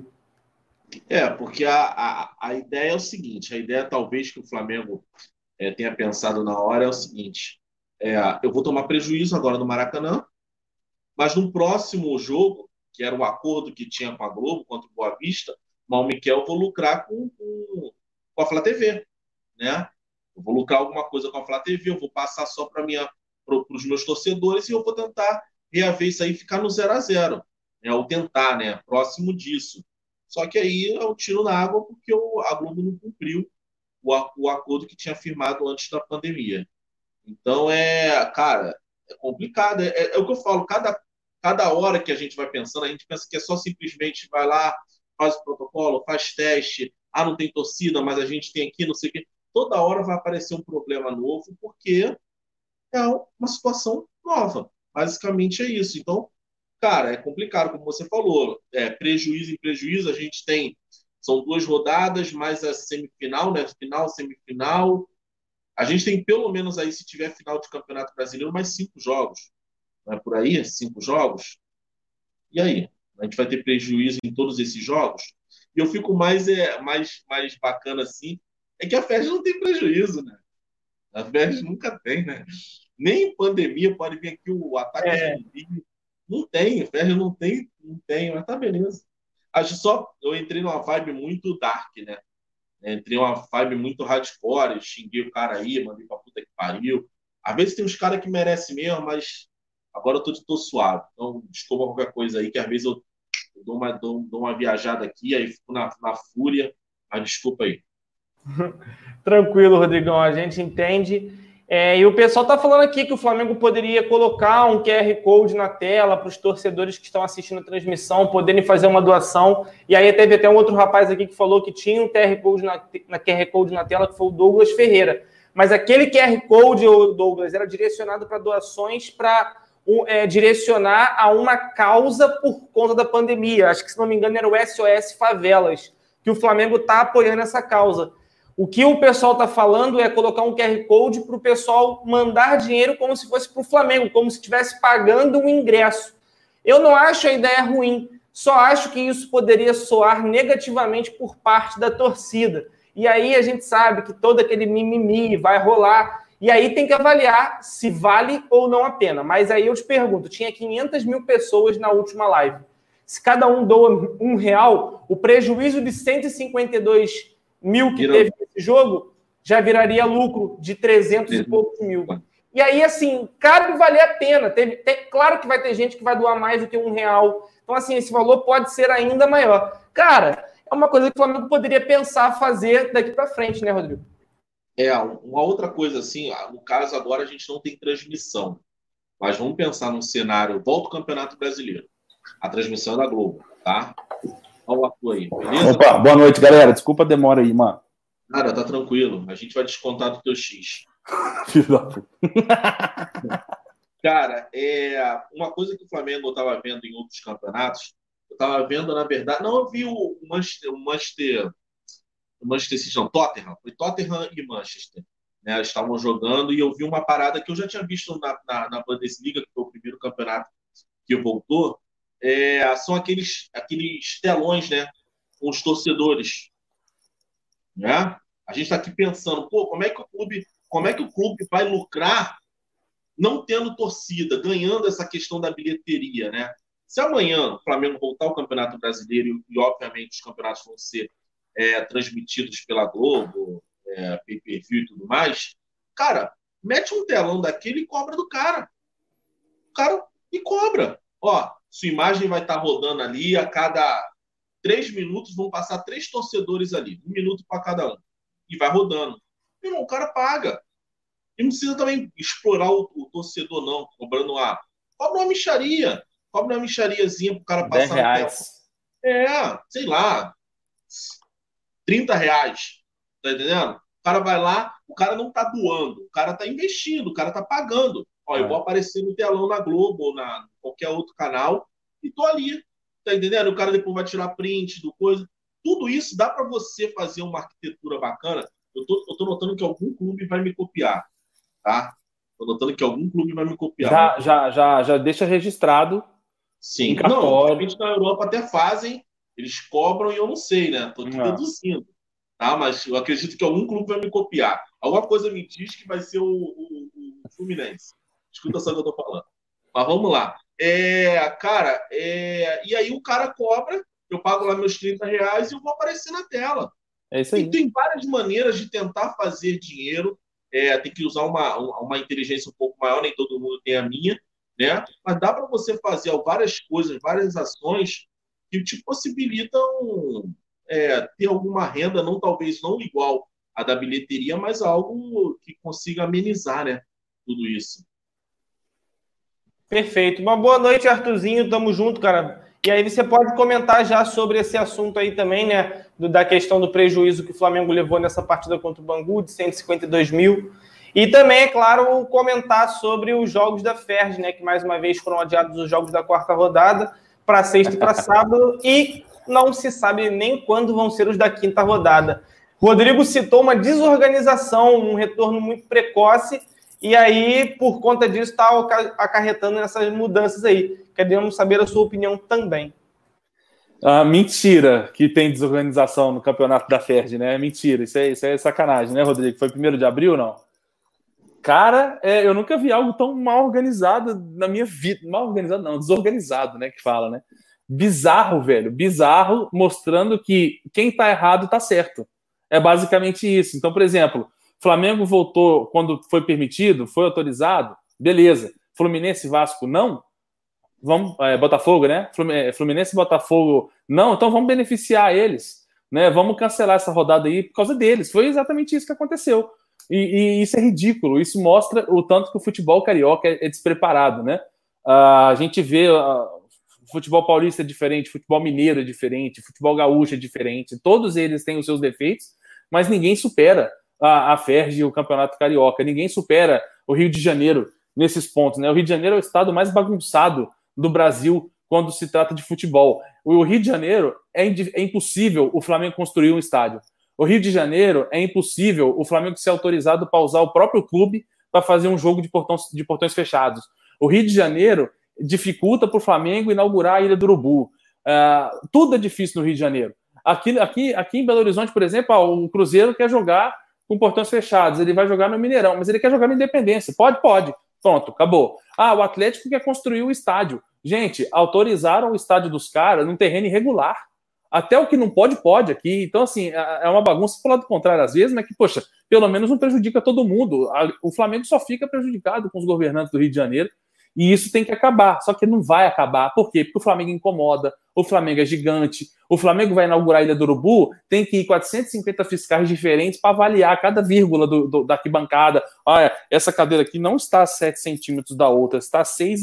Porque a ideia é o seguinte, a ideia talvez que o Flamengo tenha pensado na hora é o seguinte, eu vou tomar prejuízo agora no Maracanã, mas no próximo jogo, que era o acordo que tinha com a Globo contra o Boa Vista, mal Miquel, eu vou lucrar com a Flá TV, né? Eu vou lucrar alguma coisa com a Flá TV, eu vou passar só para os meus torcedores e eu vou tentar reaver isso aí e ficar no 0-0, né? Ou tentar, né? Próximo disso. Só que aí é um tiro na água porque a Globo não cumpriu o acordo que tinha firmado antes da pandemia. Então, cara, é complicado. É o que eu falo, cada hora que a gente vai pensando, a gente pensa que é só simplesmente vai lá, faz o protocolo, faz teste, não tem torcida, mas a gente tem aqui, não sei o quê. Toda hora vai aparecer um problema novo, porque é uma situação nova. Basicamente é isso. Então, cara, é complicado, como você falou. Prejuízo em prejuízo, a gente tem. São 2 rodadas, mais a semifinal, né? Final, semifinal. A gente tem pelo menos aí, se tiver final de Campeonato Brasileiro, mais 5 jogos. Não é por aí? 5 jogos? E aí? A gente vai ter prejuízo em todos esses jogos? E eu fico mais bacana assim, é que a FERJ não tem prejuízo, né? A FERJ nunca tem, né? Nem em pandemia pode vir aqui o ataque zumbi. Não tem, a FERJ não tem, mas tá beleza. Eu entrei numa vibe muito dark, né? Entrei numa vibe muito hardcore, xinguei o cara aí, mandei pra puta que pariu. Às vezes tem uns caras que merecem mesmo, mas agora eu tô suave. Então, desculpa qualquer coisa aí, que às vezes eu dou uma viajada aqui, aí fico na fúria, mas desculpa aí. Tranquilo, Rodrigão, a gente entende. E o pessoal está falando aqui que o Flamengo poderia colocar um QR Code na tela para os torcedores que estão assistindo a transmissão poderem fazer uma doação. E aí teve até um outro rapaz aqui que falou que tinha um QR Code na tela, que foi o Douglas Ferreira. Mas aquele QR Code, Douglas, era direcionado para doações para direcionar a uma causa por conta da pandemia. Acho que, se não me engano, era o SOS Favelas, que o Flamengo está apoiando essa causa. O que o pessoal está falando é colocar um QR Code para o pessoal mandar dinheiro como se fosse para o Flamengo, como se estivesse pagando um ingresso. Eu não acho a ideia ruim, só acho que isso poderia soar negativamente por parte da torcida. E aí a gente sabe que todo aquele mimimi vai rolar, e aí tem que avaliar se vale ou não a pena. Mas aí eu te pergunto, tinha 500 mil pessoas na última live. Se cada um doa R$1, o prejuízo de 152 mil que teve nesse jogo já viraria lucro de 300 e poucos mil. E aí, assim, cabe valer a pena. Claro que vai ter gente que vai doar mais do que R$1. Então, assim, esse valor pode ser ainda maior. Cara, é uma coisa que o Flamengo poderia pensar fazer daqui para frente, né, Rodrigo? Uma outra coisa assim, no caso agora a gente não tem transmissão, mas vamos pensar num cenário, volta o Campeonato Brasileiro, a transmissão é da Globo, tá? Olha o Arthur aí, beleza? Opa, boa noite, galera, desculpa a demora aí, mano. Cara, tá tranquilo, a gente vai descontar do teu X. Cara, uma coisa que o Flamengo estava vendo em outros campeonatos, eu estava vendo, na verdade, não, eu vi o Manchester City, não, Tottenham, foi Tottenham e Manchester, né? Eles estavam jogando e eu vi uma parada que eu já tinha visto na Bundesliga, que foi o primeiro campeonato que voltou, são aqueles telões, né, com os torcedores, né? A gente está aqui pensando, pô, como é que o clube vai lucrar não tendo torcida, ganhando essa questão da bilheteria, né? Se amanhã o Flamengo voltar ao Campeonato Brasileiro e obviamente os campeonatos vão ser transmitidos pela Globo, pay-per-view e tudo mais, cara, mete um telão daquele e cobra do cara. O cara e cobra. Ó, sua imagem vai estar rodando ali, a cada 3 minutos vão passar 3 torcedores ali, 1 minuto para cada um. E vai rodando. Irmão, o cara paga. E não precisa também explorar o torcedor, não, cobrando cobra uma mixaria. Cobra uma mixariazinha pro cara passar no tempo. Sei lá, R$30. Tá entendendo? O cara vai lá, o cara não tá doando, o cara tá investindo, o cara tá pagando. Ó, eu vou aparecer no telão na Globo ou na qualquer outro canal e tô ali. Tá entendendo? O cara depois vai tirar print do coisa. Tudo isso dá para você fazer uma arquitetura bacana. Eu tô notando que algum clube vai me copiar. Tá? Tô notando que algum clube vai me copiar. Já deixa registrado. Sim. Não, de repente na Europa até fazem, eles cobram e eu não sei, né? Tô aqui deduzindo. Tá? Mas eu acredito que algum clube vai me copiar. Alguma coisa me diz que vai ser o Fluminense. Escuta só o que eu tô falando. Mas vamos lá. Cara, e aí o cara cobra, eu pago lá meus R$30 e eu vou aparecer na tela. É isso aí. E tem várias maneiras de tentar fazer dinheiro. Tem que usar uma inteligência um pouco maior, nem todo mundo tem a minha, né? Mas dá para você fazer várias coisas, várias ações que te possibilitam ter alguma renda, talvez não igual à da bilheteria, mas algo que consiga amenizar, né, tudo isso. Perfeito. Uma boa noite, Arthurzinho. Tamo junto, cara. E aí você pode comentar já sobre esse assunto aí também, né? Da questão do prejuízo que o Flamengo levou nessa partida contra o Bangu, de 152 mil. E também, é claro, comentar sobre os jogos da Ferdi, né? Que mais uma vez foram adiados os jogos da 4ª rodada para sexta e para sábado. E não se sabe nem quando vão ser os da 5ª rodada. Rodrigo citou uma desorganização, um retorno muito precoce. E aí, por conta disso, está acarretando nessas mudanças aí. Queremos saber a sua opinião também. Mentira que tem desorganização no campeonato da Ferdi, né? Mentira, isso é sacanagem, né, Rodrigo? Foi 1º de abril, não? Cara, eu nunca vi algo tão mal organizado na minha vida. Mal organizado não, desorganizado, né, que fala, né? Bizarro, velho, bizarro, mostrando que quem tá errado tá certo. É basicamente isso. Então, por exemplo, Flamengo voltou quando foi permitido, foi autorizado, beleza. Fluminense e Vasco não? Vamos, Botafogo, né? Fluminense e Botafogo não, então vamos beneficiar eles, né? Vamos cancelar essa rodada aí por causa deles. Foi exatamente isso que aconteceu. E isso é ridículo, isso mostra o tanto que o futebol carioca é despreparado, né? A gente vê futebol paulista é diferente, futebol mineiro é diferente, futebol gaúcho é diferente, todos eles têm os seus defeitos, mas ninguém supera a Ferdi e o Campeonato Carioca, ninguém supera o Rio de Janeiro nesses pontos, né? O Rio de Janeiro é o estado mais bagunçado do Brasil quando se trata de futebol. O Rio de Janeiro é impossível o Flamengo construir um estádio. O Rio de Janeiro é impossível o Flamengo ser autorizado para usar o próprio clube para fazer um jogo de portões fechados. O Rio de Janeiro dificulta para o Flamengo inaugurar a Ilha do Urubu. Tudo é difícil no Rio de Janeiro. Aqui em Belo Horizonte, por exemplo, o Cruzeiro quer jogar com portões fechados. Ele vai jogar no Mineirão, mas ele quer jogar na Independência. Pode. Pronto, acabou. O Atlético quer construir o estádio. Gente, autorizaram o estádio dos caras num terreno irregular. Até o que não pode aqui. Então, assim, é uma bagunça pro lado contrário às vezes, mas que, poxa, pelo menos não prejudica todo mundo. O Flamengo só fica prejudicado com os governantes do Rio de Janeiro e isso tem que acabar. Só que não vai acabar. Por quê? Porque o Flamengo incomoda, o Flamengo é gigante, o Flamengo vai inaugurar a Ilha do Urubu, tem que ir 450 fiscais diferentes para avaliar cada vírgula da arquibancada. Olha, essa cadeira aqui não está a 7 centímetros da outra, está a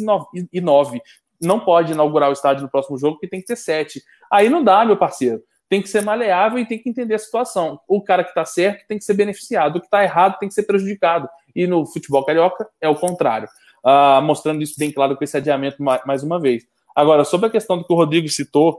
6,9. Não pode inaugurar o estádio no próximo jogo, porque tem que ter 7. Aí não dá, meu parceiro. Tem que ser maleável e tem que entender a situação. O cara que está certo tem que ser beneficiado, o que está errado tem que ser prejudicado. E no futebol carioca é o contrário. Mostrando isso bem claro com esse adiamento mais uma vez. Agora, sobre a questão do que o Rodrigo citou,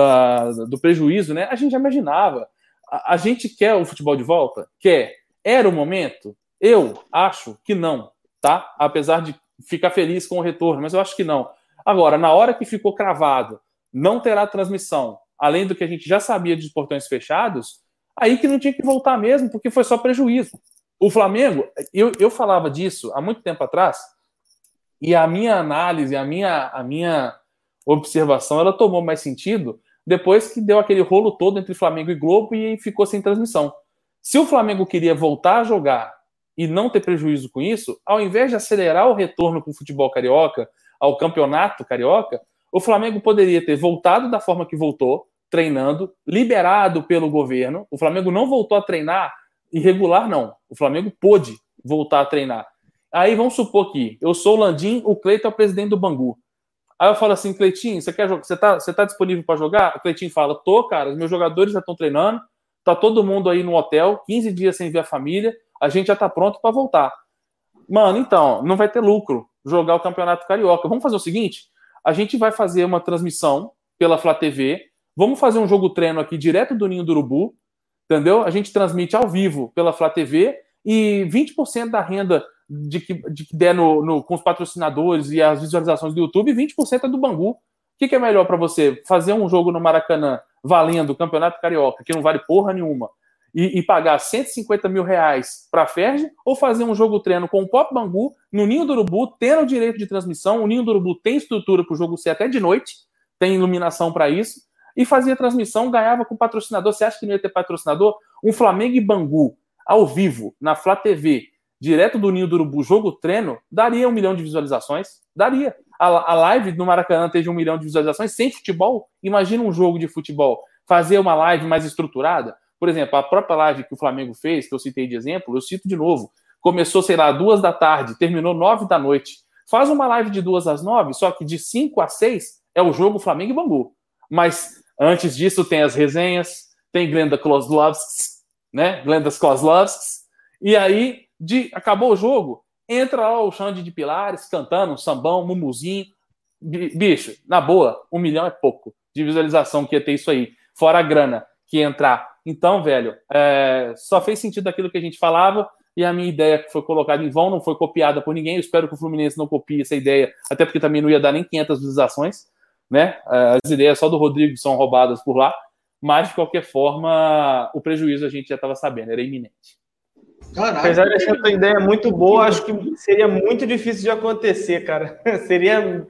do prejuízo, né? A gente já imaginava. A gente quer o futebol de volta? Quer. Era o momento? Eu acho que não, tá? Apesar de ficar feliz com o retorno, mas eu acho que não. Agora, na hora que ficou cravado, não terá transmissão, além do que a gente já sabia de portões fechados, aí que não tinha que voltar mesmo, porque foi só prejuízo. O Flamengo, eu falava disso há muito tempo atrás, e a minha análise, a minha observação, ela tomou mais sentido depois que deu aquele rolo todo entre Flamengo e Globo e ficou sem transmissão. Se o Flamengo queria voltar a jogar e não ter prejuízo com isso, ao invés de acelerar o retorno com o futebol carioca, ao campeonato carioca, o Flamengo poderia ter voltado da forma que voltou, treinando, liberado pelo governo. O Flamengo não voltou a treinar irregular, não. O Flamengo pôde voltar a treinar. Aí vamos supor que eu sou o Landim, o Cleiton é o presidente do Bangu. Aí eu falo assim, Cleitinho, você quer jogar? Você tá disponível para jogar? O Cleitinho fala, tô, cara, os meus jogadores já estão treinando, tá todo mundo aí no hotel, 15 dias sem ver a família, a gente já tá pronto para voltar. Mano, então, não vai ter lucro jogar o Campeonato Carioca. Vamos fazer o seguinte, a gente vai fazer uma transmissão pela Flá TV, vamos fazer um jogo treino aqui direto do Ninho do Urubu, entendeu? A gente transmite ao vivo pela Flá TV e 20% da renda de que der com os patrocinadores e as visualizações do YouTube, 20% é do Bangu. O que é melhor para você? Fazer um jogo no Maracanã valendo o Campeonato Carioca, que não vale porra nenhuma, e pagar 150 mil reais para a Ferg, ou fazer um jogo treino com o Pop Bangu no Ninho do Urubu, tendo o direito de transmissão, o Ninho do Urubu tem estrutura para o jogo ser até de noite, tem iluminação para isso, e fazia transmissão, ganhava com patrocinador. Você acha que não ia ter patrocinador? Um Flamengo e Bangu ao vivo, na Flá TV, direto do Ninho do Urubu, jogo treino, daria 1 milhão de visualizações? Daria. A live no Maracanã teve 1 milhão de visualizações sem futebol? Imagina um jogo de futebol. Fazer uma live mais estruturada. Por exemplo, a própria live que o Flamengo fez, que eu citei de exemplo, eu cito de novo. Começou, sei lá, 2 da tarde, terminou 9 da noite. Faz uma live de 2 às 9, só que de 5 às 6 é o jogo Flamengo e Bangu. Mas antes disso tem as resenhas, tem Glenda Kozlovskis, né? Glendas Kozlovskis. E aí, acabou o jogo, entra lá o Xande de Pilares cantando um sambão, mumuzinho. Bicho, na boa, 1 milhão é pouco de visualização que ia ter isso aí. Fora a grana que ia entrar. Então, velho, só fez sentido aquilo que a gente falava e a minha ideia que foi colocada em vão não foi copiada por ninguém. Eu espero que o Fluminense não copie essa ideia, até porque também não ia dar nem 500 visualizações, né? As ideias só do Rodrigo são roubadas por lá, mas de qualquer forma, o prejuízo a gente já estava sabendo, era iminente. Caralho. Apesar de essa ideia muito boa, acho que seria muito difícil de acontecer, cara. Seria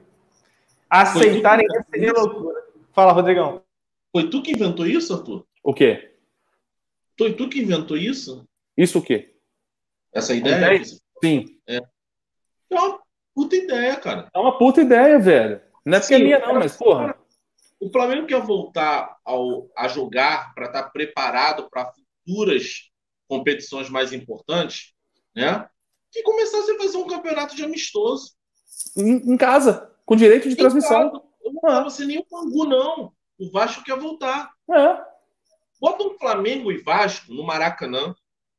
aceitarem que seria loucura. Fala, Rodrigão. Foi tu que inventou isso, Arthur? O quê? Foi tu que inventou isso? Isso o quê? Essa ideia? Sim. É uma puta ideia, cara. É uma puta ideia, velho. Não é porque é minha, não, mas porra. O Flamengo quer voltar a jogar para estar preparado para futuras competições mais importantes, né? Que começasse a fazer um campeonato de amistoso. Em casa, com direito de transmissão. Eu não tava sem nem o Bangu, não. O Vasco quer voltar. Bota um Flamengo e Vasco no Maracanã,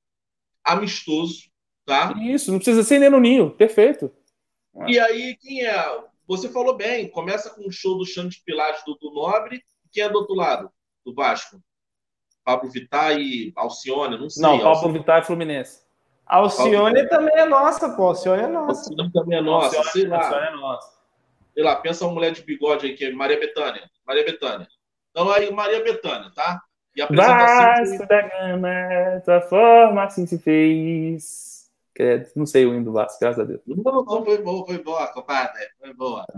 amistoso, tá? Isso, não precisa ser nem no Ninho, perfeito. E aí, quem é? Você falou bem, começa com o show do Xande de Pilares do Nobre, quem é do outro lado, do Vasco? Pablo Vittar e Alcione, não sei. Não, Pablo Vittar é Fluminense. Alcione também é nossa, pô. Alcione é nossa. Alcione também é nossa, sei lá. Alcione é nossa. Sei lá, pensa uma mulher de bigode aí, que é Maria Bethânia. Maria Bethânia. Então aí, Maria Bethânia, tá? E apresentação... Vasco da Gama, tua forma assim se fez. Não sei o hino do Vasco, graças a Deus. Não, foi boa, compadre. Foi boa.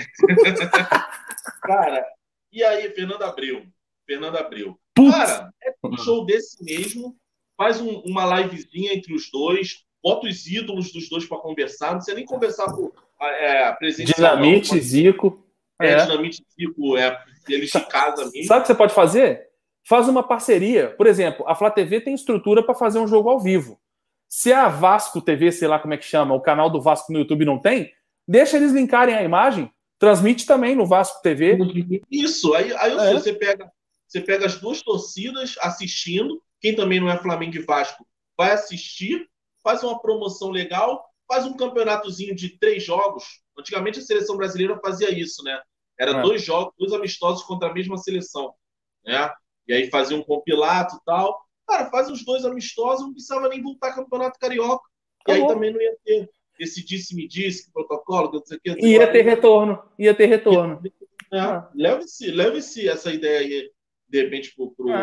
Cara, e aí, Fernando Abreu. Cara, é um show desse mesmo. Faz uma livezinha entre os dois. Bota os ídolos dos dois para conversar. Não precisa nem conversar por presencial. Dinamite, Zico. Dinamite, Zico, eles se casam mesmo. Sabe o que você pode fazer? Faz uma parceria. Por exemplo, a Flá TV tem estrutura para fazer um jogo ao vivo. Se a Vasco TV, sei lá como é que chama, o canal do Vasco no YouTube não tem, deixa eles linkarem a imagem, transmite também no Vasco TV. Isso, aí você pega as duas torcidas assistindo, quem também não é Flamengo e Vasco vai assistir, faz uma promoção legal, faz um campeonatozinho de 3 jogos. Antigamente a seleção brasileira fazia isso, né? Era 2 jogos, 2 amistosos contra a mesma seleção, né? E aí fazia um compilado e tal. Cara, faz os 2 amistosos, não precisava nem voltar campeonato carioca. E aí também não ia ter esse disse-me-disse, protocolo, não sei o que. Ia ter retorno. Leve-se essa ideia aí, de repente,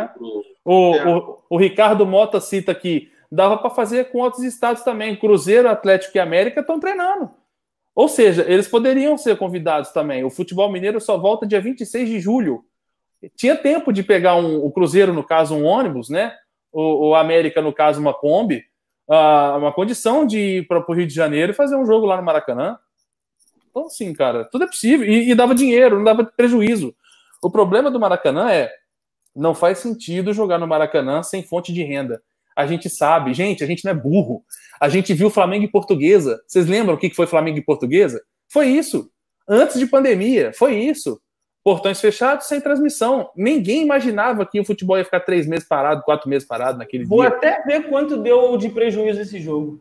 O Ricardo Mota cita aqui, dava para fazer com outros estados também. Cruzeiro, Atlético e América estão treinando. Ou seja, eles poderiam ser convidados também. O futebol mineiro só volta dia 26 de julho. Tinha tempo de pegar o Cruzeiro, no caso, um ônibus, né? O América, no caso, uma Kombi, uma condição de ir para o Rio de Janeiro e fazer um jogo lá no Maracanã. Então, assim, cara, tudo é possível. E dava dinheiro, não dava prejuízo. O problema do Maracanã não faz sentido jogar no Maracanã sem fonte de renda. A gente sabe, gente, a gente não é burro. A gente viu Flamengo e Portuguesa. Vocês lembram o que foi Flamengo e Portuguesa? Foi isso. Antes de pandemia, foi isso. Portões fechados, sem transmissão. Ninguém imaginava que o futebol ia ficar 3 meses parado, 4 meses parado naquele dia. Vou até ver quanto deu de prejuízo esse jogo.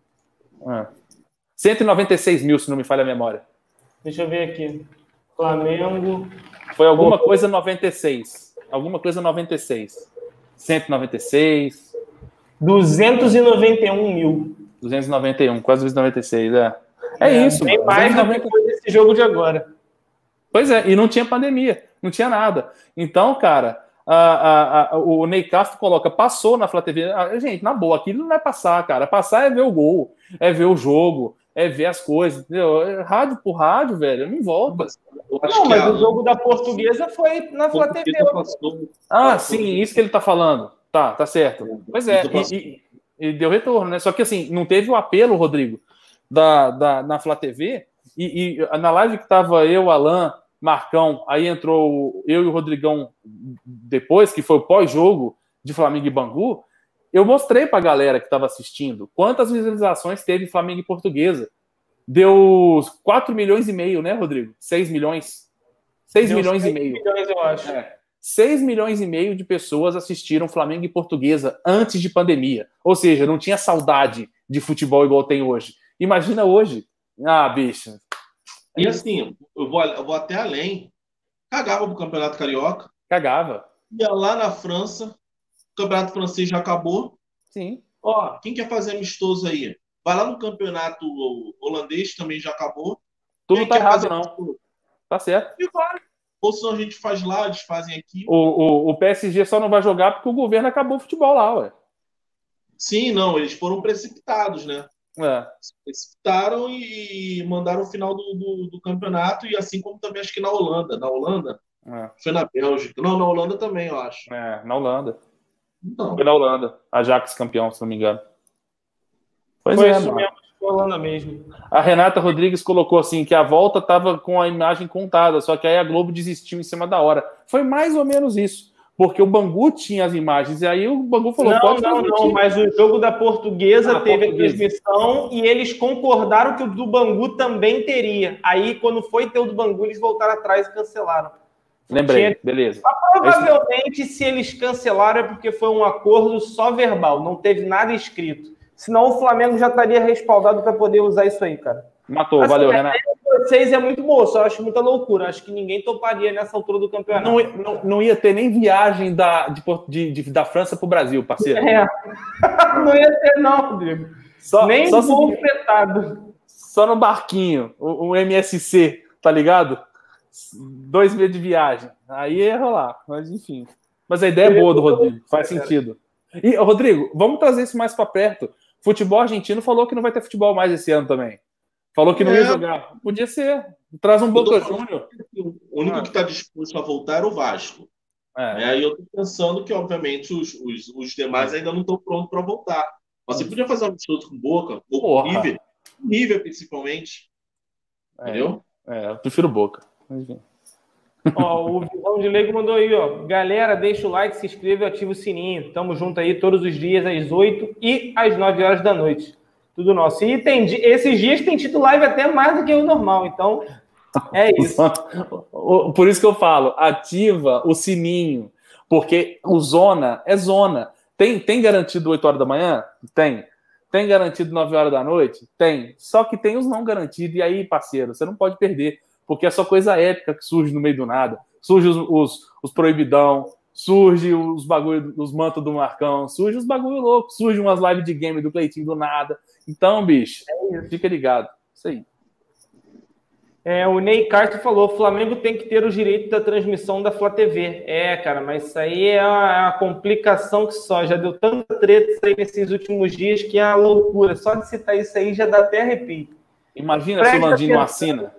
196 mil, se não me falha a memória. Deixa eu ver aqui. Flamengo... Foi alguma coisa 96. 196. 291 mil. 291, quase 296, É isso. Tem mais do que foi desse jogo de agora. Pois é, e não tinha pandemia, não tinha nada. Então, cara, o Ney Castro coloca, passou na Flá TV. Gente, na boa, aquilo não vai passar, cara. Passar é ver o gol, é ver o jogo, é ver as coisas, entendeu? Rádio por rádio, velho, não volta. Mas o jogo da Portuguesa foi na Flá TV. Sim, isso que ele tá falando. Tá certo. Pois é, e deu retorno, né? Só que assim, não teve o apelo, Rodrigo, na Flá TV, e na live que tava eu, Alan, Marcão, aí entrou eu e o Rodrigão depois, que foi o pós-jogo de Flamengo e Bangu, eu mostrei pra galera que tava assistindo quantas visualizações teve Flamengo e Portuguesa. Deu 4 milhões e meio, né, Rodrigo? 6 milhões? 6 milhões e meio. 6 milhões, eu acho. 6 milhões e meio de pessoas assistiram Flamengo e Portuguesa antes de pandemia. Ou seja, não tinha saudade de futebol igual tem hoje. Imagina hoje. Bicho. E assim, eu vou até além. Cagava pro Campeonato Carioca. Cagava. Ia lá na França. O Campeonato Francês já acabou. Sim. Quem quer fazer amistoso aí? Vai lá no Campeonato Holandês, também já acabou. Tu não tá errado, não. Tá certo. E vai. Ou senão a gente faz lá, eles fazem aqui. O PSG só não vai jogar porque o governo acabou o futebol lá, ué. Sim, não, eles foram precipitados, né? Precipitaram e mandaram o final do campeonato, e assim como também acho que na Holanda. Na Holanda? Foi na Bélgica. Não, na Holanda também, eu acho. Na Holanda. Não. Foi na Holanda. Ajax campeão, se não me engano. Pois foi isso mesmo, foi Holanda mesmo. A Renata Rodrigues colocou assim, que a volta estava com a imagem contada, só que aí a Globo desistiu em cima da hora. Foi mais ou menos isso. Porque o Bangu tinha as imagens, e aí o Bangu falou, não, mas o jogo da Portuguesa teve a transmissão e eles concordaram que o do Bangu também teria. Aí, quando foi ter o do Bangu, eles voltaram atrás e cancelaram. Lembrei, beleza. Mas, provavelmente, se eles cancelaram é porque foi um acordo só verbal, não teve nada escrito. Senão o Flamengo já estaria respaldado para poder usar isso aí, cara. Matou, valeu, Renato. vocês é muito boa, só acho muita loucura. Acho que ninguém toparia nessa altura do campeonato. Não ia ter nem viagem da França para o Brasil, parceiro. Não ia ter, não, Rodrigo. Nem só voo fretado. Só no barquinho, o MSC, tá ligado? 2 meses de viagem. Aí ia rolar, mas enfim. Mas a ideia é boa do Rodrigo, faz sentido. E, Rodrigo, vamos trazer isso mais para perto. Futebol argentino falou que não vai ter futebol mais esse ano também. Falou que não ia jogar. Podia ser. Traz um Boca Júnior. O único que está disposto a voltar era o Vasco. Aí eu estou pensando que, obviamente, os demais ainda não estão prontos para voltar. Mas você podia fazer um amistoso com o Boca, ou com o River. River, principalmente. Entendeu? Eu prefiro Boca. Enfim. O Visão de Leigo mandou aí, ó. Galera, deixa o like, se inscreva e ativa o sininho. Tamo junto aí todos os dias, às 8 e às 9 horas da noite. Tudo nosso. E esses dias tem tido live até mais do que o normal, então é isso. Por isso que eu falo, ativa o sininho, porque o Zona é Zona. Tem garantido 8 horas da manhã? Tem. Tem garantido 9 horas da noite? Tem. Só que tem os não garantidos. E aí, parceiro, você não pode perder. Porque é só coisa épica que surge no meio do nada. Surge os proibidão, surge os bagulho, os mantos do Marcão, surge os bagulho loucos, surge umas lives de game do Cleitinho do nada. Então, bicho, fica ligado. Isso aí. O Ney Castro falou, o Flamengo tem que ter o direito da transmissão da Flá TV. Cara, mas isso aí é uma complicação que só. Já deu tanta treta isso aí nesses últimos dias que é uma loucura. Só de citar isso aí já dá até arrepio. Imagina se o Landinho assina.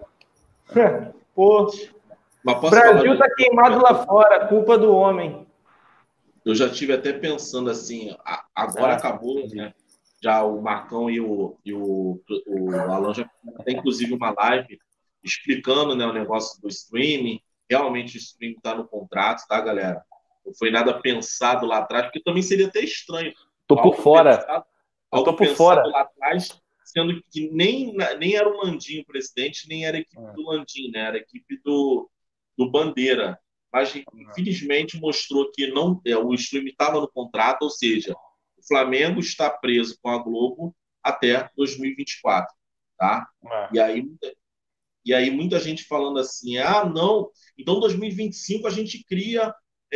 Pô, o Brasil tá queimado lá fora, culpa do homem. Eu já estive até pensando assim, agora acabou, né? Já o Marcão e o Alan já tem inclusive uma live explicando, né, o negócio do streaming. Realmente o streaming está no contrato, tá, galera? Não foi nada pensado lá atrás, porque também seria até estranho. Tô por fora. Eu tô por fora. Lá atrás, sendo que nem era o Landinho o presidente, nem era a equipe do Landinho, né? Era a equipe do Bandeira. Mas, infelizmente, mostrou que o streaming estava no contrato, ou seja, o Flamengo está preso com a Globo até 2024, tá? E aí muita gente falando assim, não, então 2025 a gente cria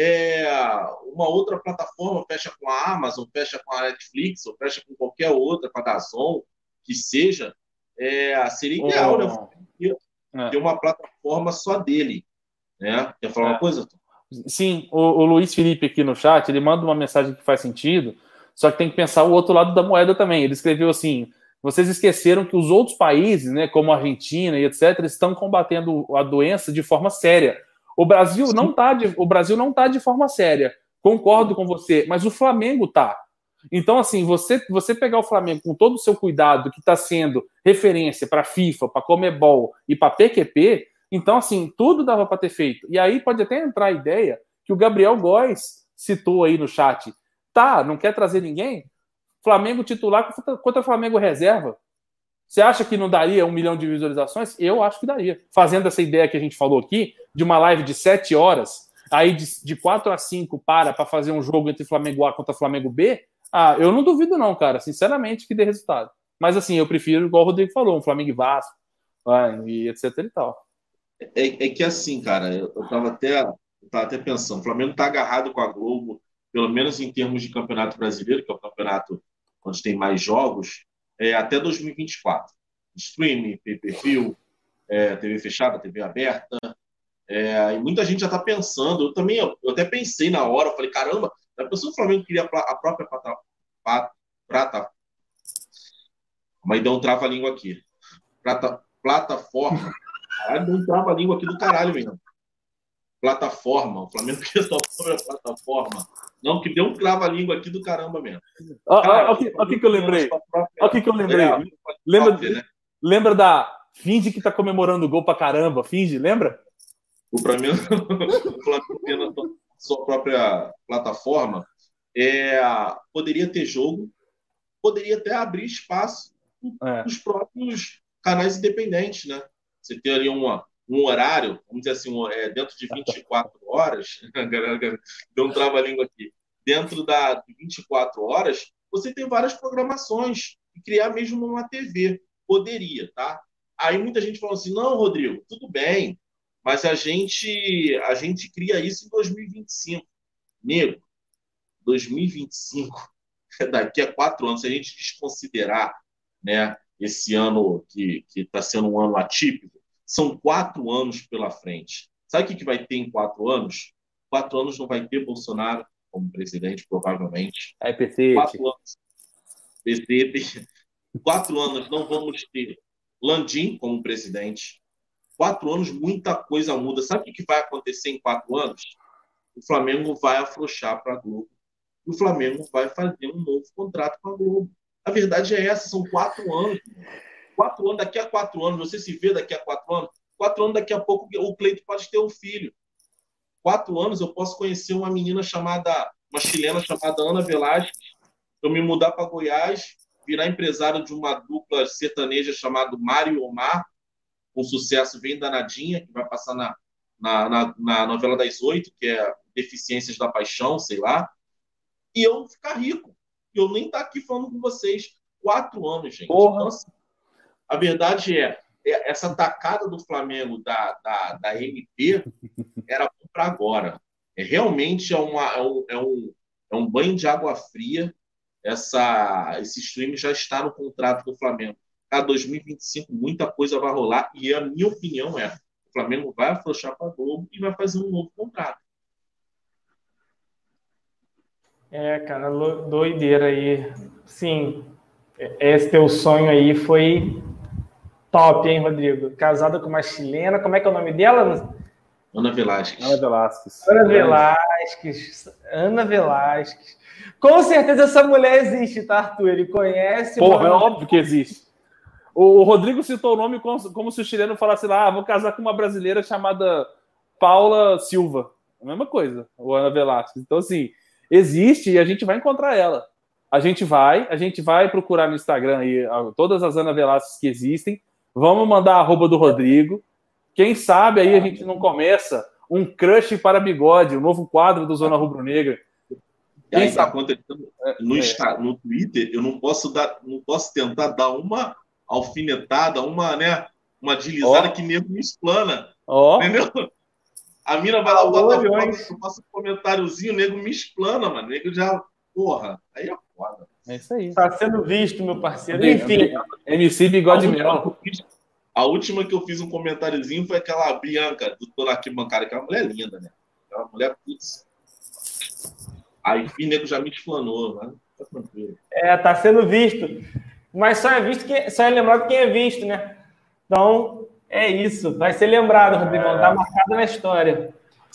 uma outra plataforma, fecha com a Amazon, fecha com a Netflix, ou fecha com qualquer outra, com a DAZN, que seja, seria ideal, né? Ter uma plataforma só dele, né? Quer falar uma coisa, Tom? Sim, o Luiz Felipe aqui no chat, ele manda uma mensagem que faz sentido, só que tem que pensar o outro lado da moeda também. Ele escreveu assim, vocês esqueceram que os outros países, né, como a Argentina e etc., estão combatendo a doença de forma séria. O Brasil não está de forma séria. Concordo com você, mas o Flamengo está. Então, assim, você pegar o Flamengo com todo o seu cuidado, que está sendo referência para a FIFA, para a Conmebol e para a PQP, então, assim, tudo dava para ter feito. E aí pode até entrar a ideia que o Gabriel Góes citou aí no chat. Não quer trazer ninguém? Flamengo titular contra Flamengo reserva. Você acha que não daria 1 milhão de visualizações? Eu acho que daria. Fazendo essa ideia que a gente falou aqui, de uma live de 7 horas, aí de 4 a 5 para fazer um jogo entre Flamengo A contra Flamengo B, eu não duvido não, cara, sinceramente, que dê resultado. Mas assim, eu prefiro, igual o Rodrigo falou, um Flamengo e Vasco, e etc e tal. É que assim, cara, eu tava até pensando, o Flamengo tá agarrado com a Globo, pelo menos em termos de Campeonato Brasileiro, que é o campeonato onde tem mais jogos, até 2024. Streaming, pay-per-view, TV fechada, TV aberta, e muita gente já está pensando, eu até pensei na hora, eu falei, caramba, a pessoa do Flamengo queria a própria plataforma, mas deu um trava-língua aqui, plataforma, caralho, deu um trava-língua aqui do caralho mesmo. Plataforma, o Flamengo queria sua própria plataforma. Não, que deu um trava-língua aqui do caramba mesmo. Olha o que eu lembrei. Lembra da... Finge que tá comemorando o gol pra caramba. Finge, lembra? O Flamengo tendo sua própria plataforma, poderia ter jogo, poderia até abrir espaço para os próprios canais independentes, né? Você ter ali um horário, vamos dizer assim, dentro de 24 horas, deu um trava-língua aqui, dentro de 24 horas, você tem várias programações e criar mesmo uma TV. Poderia, tá? Aí muita gente falou assim, não, Rodrigo, tudo bem, mas a gente cria isso em 2025. Nego, 2025 é daqui a 4 anos. Se a gente desconsiderar, né, esse ano que está sendo um ano atípico, são 4 anos pela frente. Sabe o que vai ter em 4 anos? 4 anos não vai ter Bolsonaro como presidente, provavelmente. É PT. 4 anos. PT. 4 anos não vamos ter Landim como presidente. 4 anos, muita coisa muda. Sabe o que vai acontecer em 4 anos? O Flamengo vai afrouxar para a Globo. E o Flamengo vai fazer um novo contrato com a Globo. A verdade é essa, são 4 anos. 4 anos, daqui a 4 anos, você se vê daqui a 4 anos? 4 anos, daqui a pouco, o Cleito pode ter um filho. 4 anos, eu posso conhecer uma chilena chamada Ana Velasquez, eu me mudar para Goiás, virar empresário de uma dupla sertaneja chamada Mário Omar, com sucesso bem danadinha, que vai passar na novela das 8, que é Deficiências da Paixão, sei lá, e eu ficar rico. Eu nem estar aqui falando com vocês. 4 anos, gente. Então, assim, a verdade é, essa tacada do Flamengo da MP era para agora. Realmente é um banho de água fria. Esse stream já está no contrato do Flamengo. Para 2025, muita coisa vai rolar. E a minha opinião é: o Flamengo vai afrouxar para a Globo e vai fazer um novo contrato. Cara, doideira aí. Sim, esse teu sonho aí foi top, hein, Rodrigo? Casada com uma chilena, como é que é o nome dela? Ana Velasquez. Ana Velasquez. Com certeza essa mulher existe, tá, Arthur? Ele conhece... Porra, é óbvio que existe. O Rodrigo citou o nome como se o chileno falasse lá, vou casar com uma brasileira chamada Paula Silva. A mesma coisa, o Ana Velasquez. Então, assim, existe e a gente vai encontrar ela. A gente vai procurar no Instagram aí todas as Ana Velasquez que existem. Vamos mandar a arroba do Rodrigo. Quem sabe aí a gente não começa um crush para bigode, o novo quadro do Zona Rubro-Negra. E aí está acontecendo no Twitter, eu não posso tentar dar uma alfinetada, uma deslizada que nego me explana. Entendeu? A mina vai lá, passa um comentáriozinho, o nego me explana, mano. O nego já, porra, aí é foda. É isso aí. Tá sendo visto, meu parceiro. Enfim. MC Bigode Mel. A última que eu fiz um comentáriozinho foi aquela Bianca, do Tô na Arquibancada, que é uma mulher linda, né? Aquela mulher, putz. Aí o nego já me explanou, né? Tá tranquilo. Tá sendo visto. Mas só é lembrado quem é visto, né? Então, é isso. Vai ser lembrado, Rodrigão. Tá marcado na história.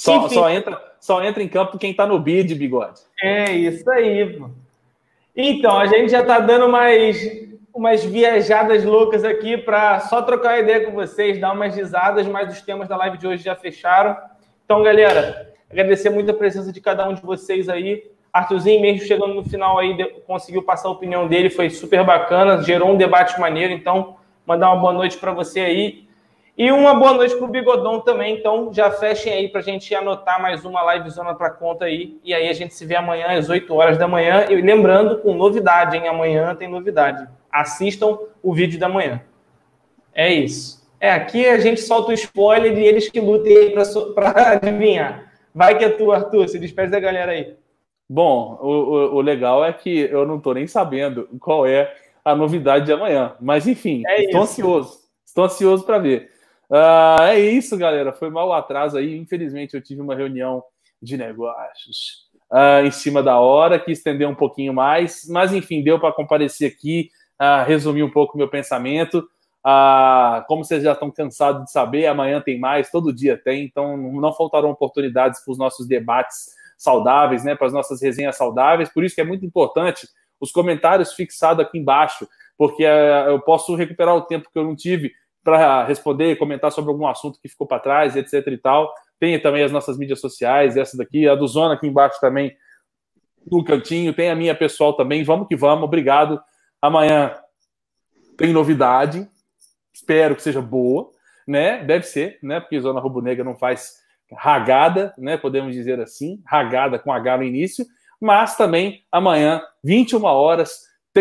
Só entra em campo quem tá no bid, Bigode. É isso aí, pô. Então, a gente já tá dando umas viajadas loucas aqui para só trocar ideia com vocês, dar umas risadas, mas os temas da live de hoje já fecharam. Então, galera, agradecer muito a presença de cada um de vocês aí. Arthurzinho, mesmo chegando no final aí, conseguiu passar a opinião dele, foi super bacana, gerou um debate maneiro. Então, mandar uma boa noite para você aí. E uma boa noite para o Bigodão também. Então, já fechem aí para a gente anotar mais uma livezona para conta aí. E aí a gente se vê amanhã às 8 horas da manhã. E lembrando, com novidade, hein? Amanhã tem novidade. Assistam o vídeo da manhã. É isso. Aqui a gente solta o spoiler e eles que lutem aí para adivinhar. Vai que é tu, Arthur. Se despede da galera aí. Bom, o legal é que eu não estou nem sabendo qual é a novidade de amanhã. Mas, enfim, estou ansioso. Estou ansioso para ver. É isso, galera. Foi mal o atraso aí. Infelizmente, eu tive uma reunião de negócios em cima da hora, que estendeu um pouquinho mais. Mas, enfim, deu para comparecer aqui, resumir um pouco o meu pensamento. Como vocês já estão cansados de saber, amanhã tem mais, todo dia tem. Então, não faltarão oportunidades para os nossos debates saudáveis, né, para as nossas resenhas saudáveis. Por isso que é muito importante os comentários fixados aqui embaixo, porque eu posso recuperar o tempo que eu não tive para responder, comentar sobre algum assunto que ficou para trás, etc e tal. Tem também as nossas mídias sociais, essa daqui, a do Zona aqui embaixo também, no cantinho, tem a minha pessoal também. Vamos que vamos, obrigado. Amanhã tem novidade, espero que seja boa, né? Deve ser, né? Porque Zona Rubro-Negra não faz ragada, né? Podemos dizer assim, ragada com H no início, mas também amanhã, 21 horas, tem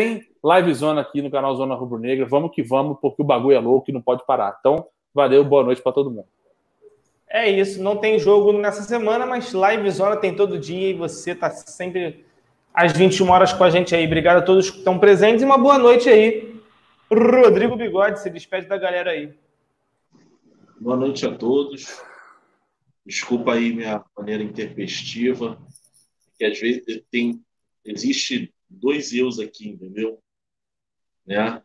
livezona aqui no canal Zona Rubro Negra. Vamos que vamos, porque o bagulho é louco e não pode parar. Então, valeu, boa noite para todo mundo. É isso, não tem jogo nessa semana, mas livezona tem todo dia e você tá sempre às 21 horas com a gente aí. Obrigado a todos que estão presentes e uma boa noite aí. Rodrigo Bigode, se despede da galera aí. Boa noite a todos. Desculpa aí minha maneira intempestiva, que às vezes existe 2 eus aqui, entendeu? Né?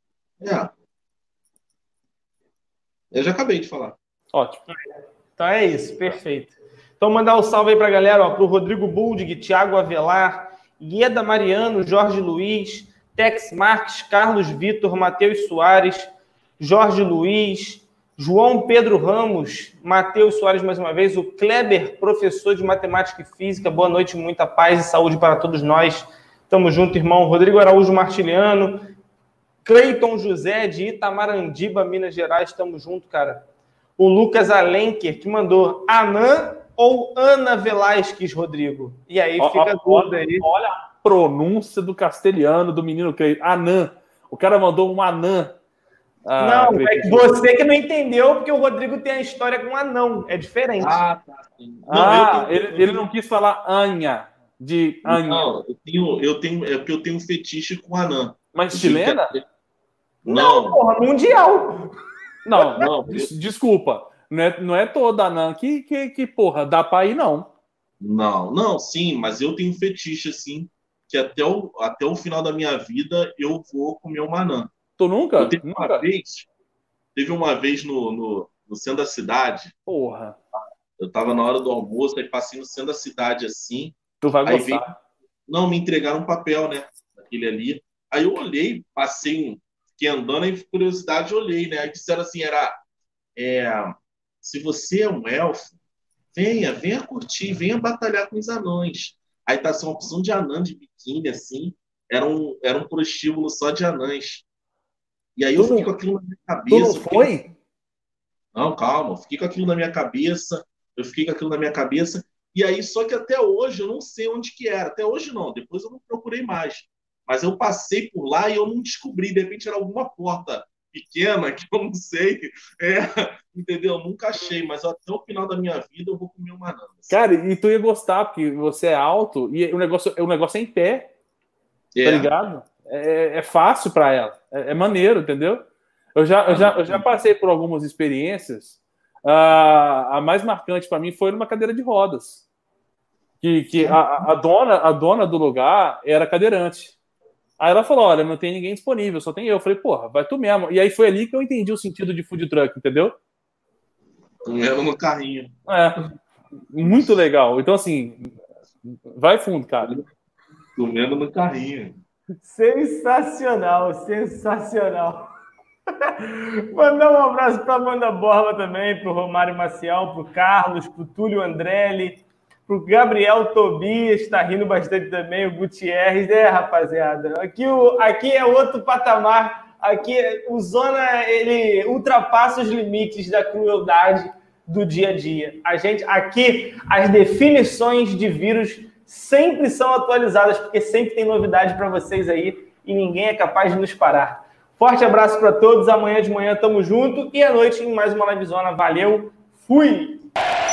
Eu já acabei de falar. Ótimo. Então é isso, perfeito. Então mandar um salve aí pra galera, pro Rodrigo Buldig, Thiago Avelar, Ieda Mariano, Jorge Luiz, Tex Marques, Carlos Vitor, Matheus Soares, Jorge Luiz, João Pedro Ramos, Matheus Soares mais uma vez, o Kleber, professor de Matemática e Física, boa noite, muita paz e saúde para todos nós. Tamo junto, irmão. Rodrigo Araújo Martiliano, Cleiton José de Itamarandiba, Minas Gerais, tamo junto, cara. O Lucas Alenker, que mandou Anã ou Ana Velasquez, Rodrigo? E aí fica a dúvida aí. Olha a pronúncia do castelhano do menino Cleiton. Anã. O cara mandou um Anã. Não, é que você que não entendeu, porque o Rodrigo tem a história com anão. É diferente. Ah, tá. Não, ele não quis falar Anha. De Anha. Não, eu tenho, é porque eu tenho um fetiche com anã. Mas chilena? Não, porra, mundial. Não. Desculpa. Não é toda anã que porra, dá pra ir, não. Não, sim, mas eu tenho um fetiche, assim, que até o final da minha vida eu vou comer uma anã. Tu nunca? Teve uma vez no centro da cidade. Porra. Eu tava na hora do almoço, aí passei no centro da cidade, assim. Tu vai gostar. Não, me entregaram um papel, né? Aquele ali. Aí eu olhei, fiquei andando, aí por curiosidade olhei, né? Aí disseram assim, se você é um elfo, venha curtir, venha batalhar com os anões. Aí tá assim, uma opção de anã de biquíni, assim. Era um prostíbulo só de anãs. E aí eu fiquei com aquilo na minha cabeça. Tu não foi? Não, calma. Eu fiquei com aquilo na minha cabeça. E aí, só que até hoje eu não sei onde que era. Até hoje não. Depois eu não procurei mais. Mas eu passei por lá e eu não descobri. De repente era alguma porta pequena que eu não sei. Entendeu? Eu nunca achei. Mas até o final da minha vida eu vou comer uma anã. Cara, e tu ia gostar, porque você é alto e o negócio é em pé. Tá ligado? É fácil para ela. É maneiro, entendeu? Eu já passei por algumas experiências. A mais marcante para mim foi numa cadeira de rodas. Que a dona do lugar era cadeirante. Aí ela falou, olha, não tem ninguém disponível, só tem eu. Eu falei, porra, vai tu mesmo. E aí foi ali que eu entendi o sentido de food truck, entendeu? Comendo no carrinho. Muito legal. Então, assim, vai fundo, cara. Comendo no carrinho. Sensacional. Mandar um abraço para a Amanda Borba também, para o Romário Maciel, para o Carlos, para o Túlio Andrelli, para o Gabriel Tobias, está rindo bastante também, o Gutierrez, rapaziada. Aqui é outro patamar, aqui o Zona, ele ultrapassa os limites da crueldade do dia a dia. Aqui, as definições de vírus sempre são atualizadas, porque sempre tem novidade para vocês aí e ninguém é capaz de nos parar. Forte abraço para todos, amanhã de manhã tamo junto e à noite em mais uma livezona. Valeu, fui!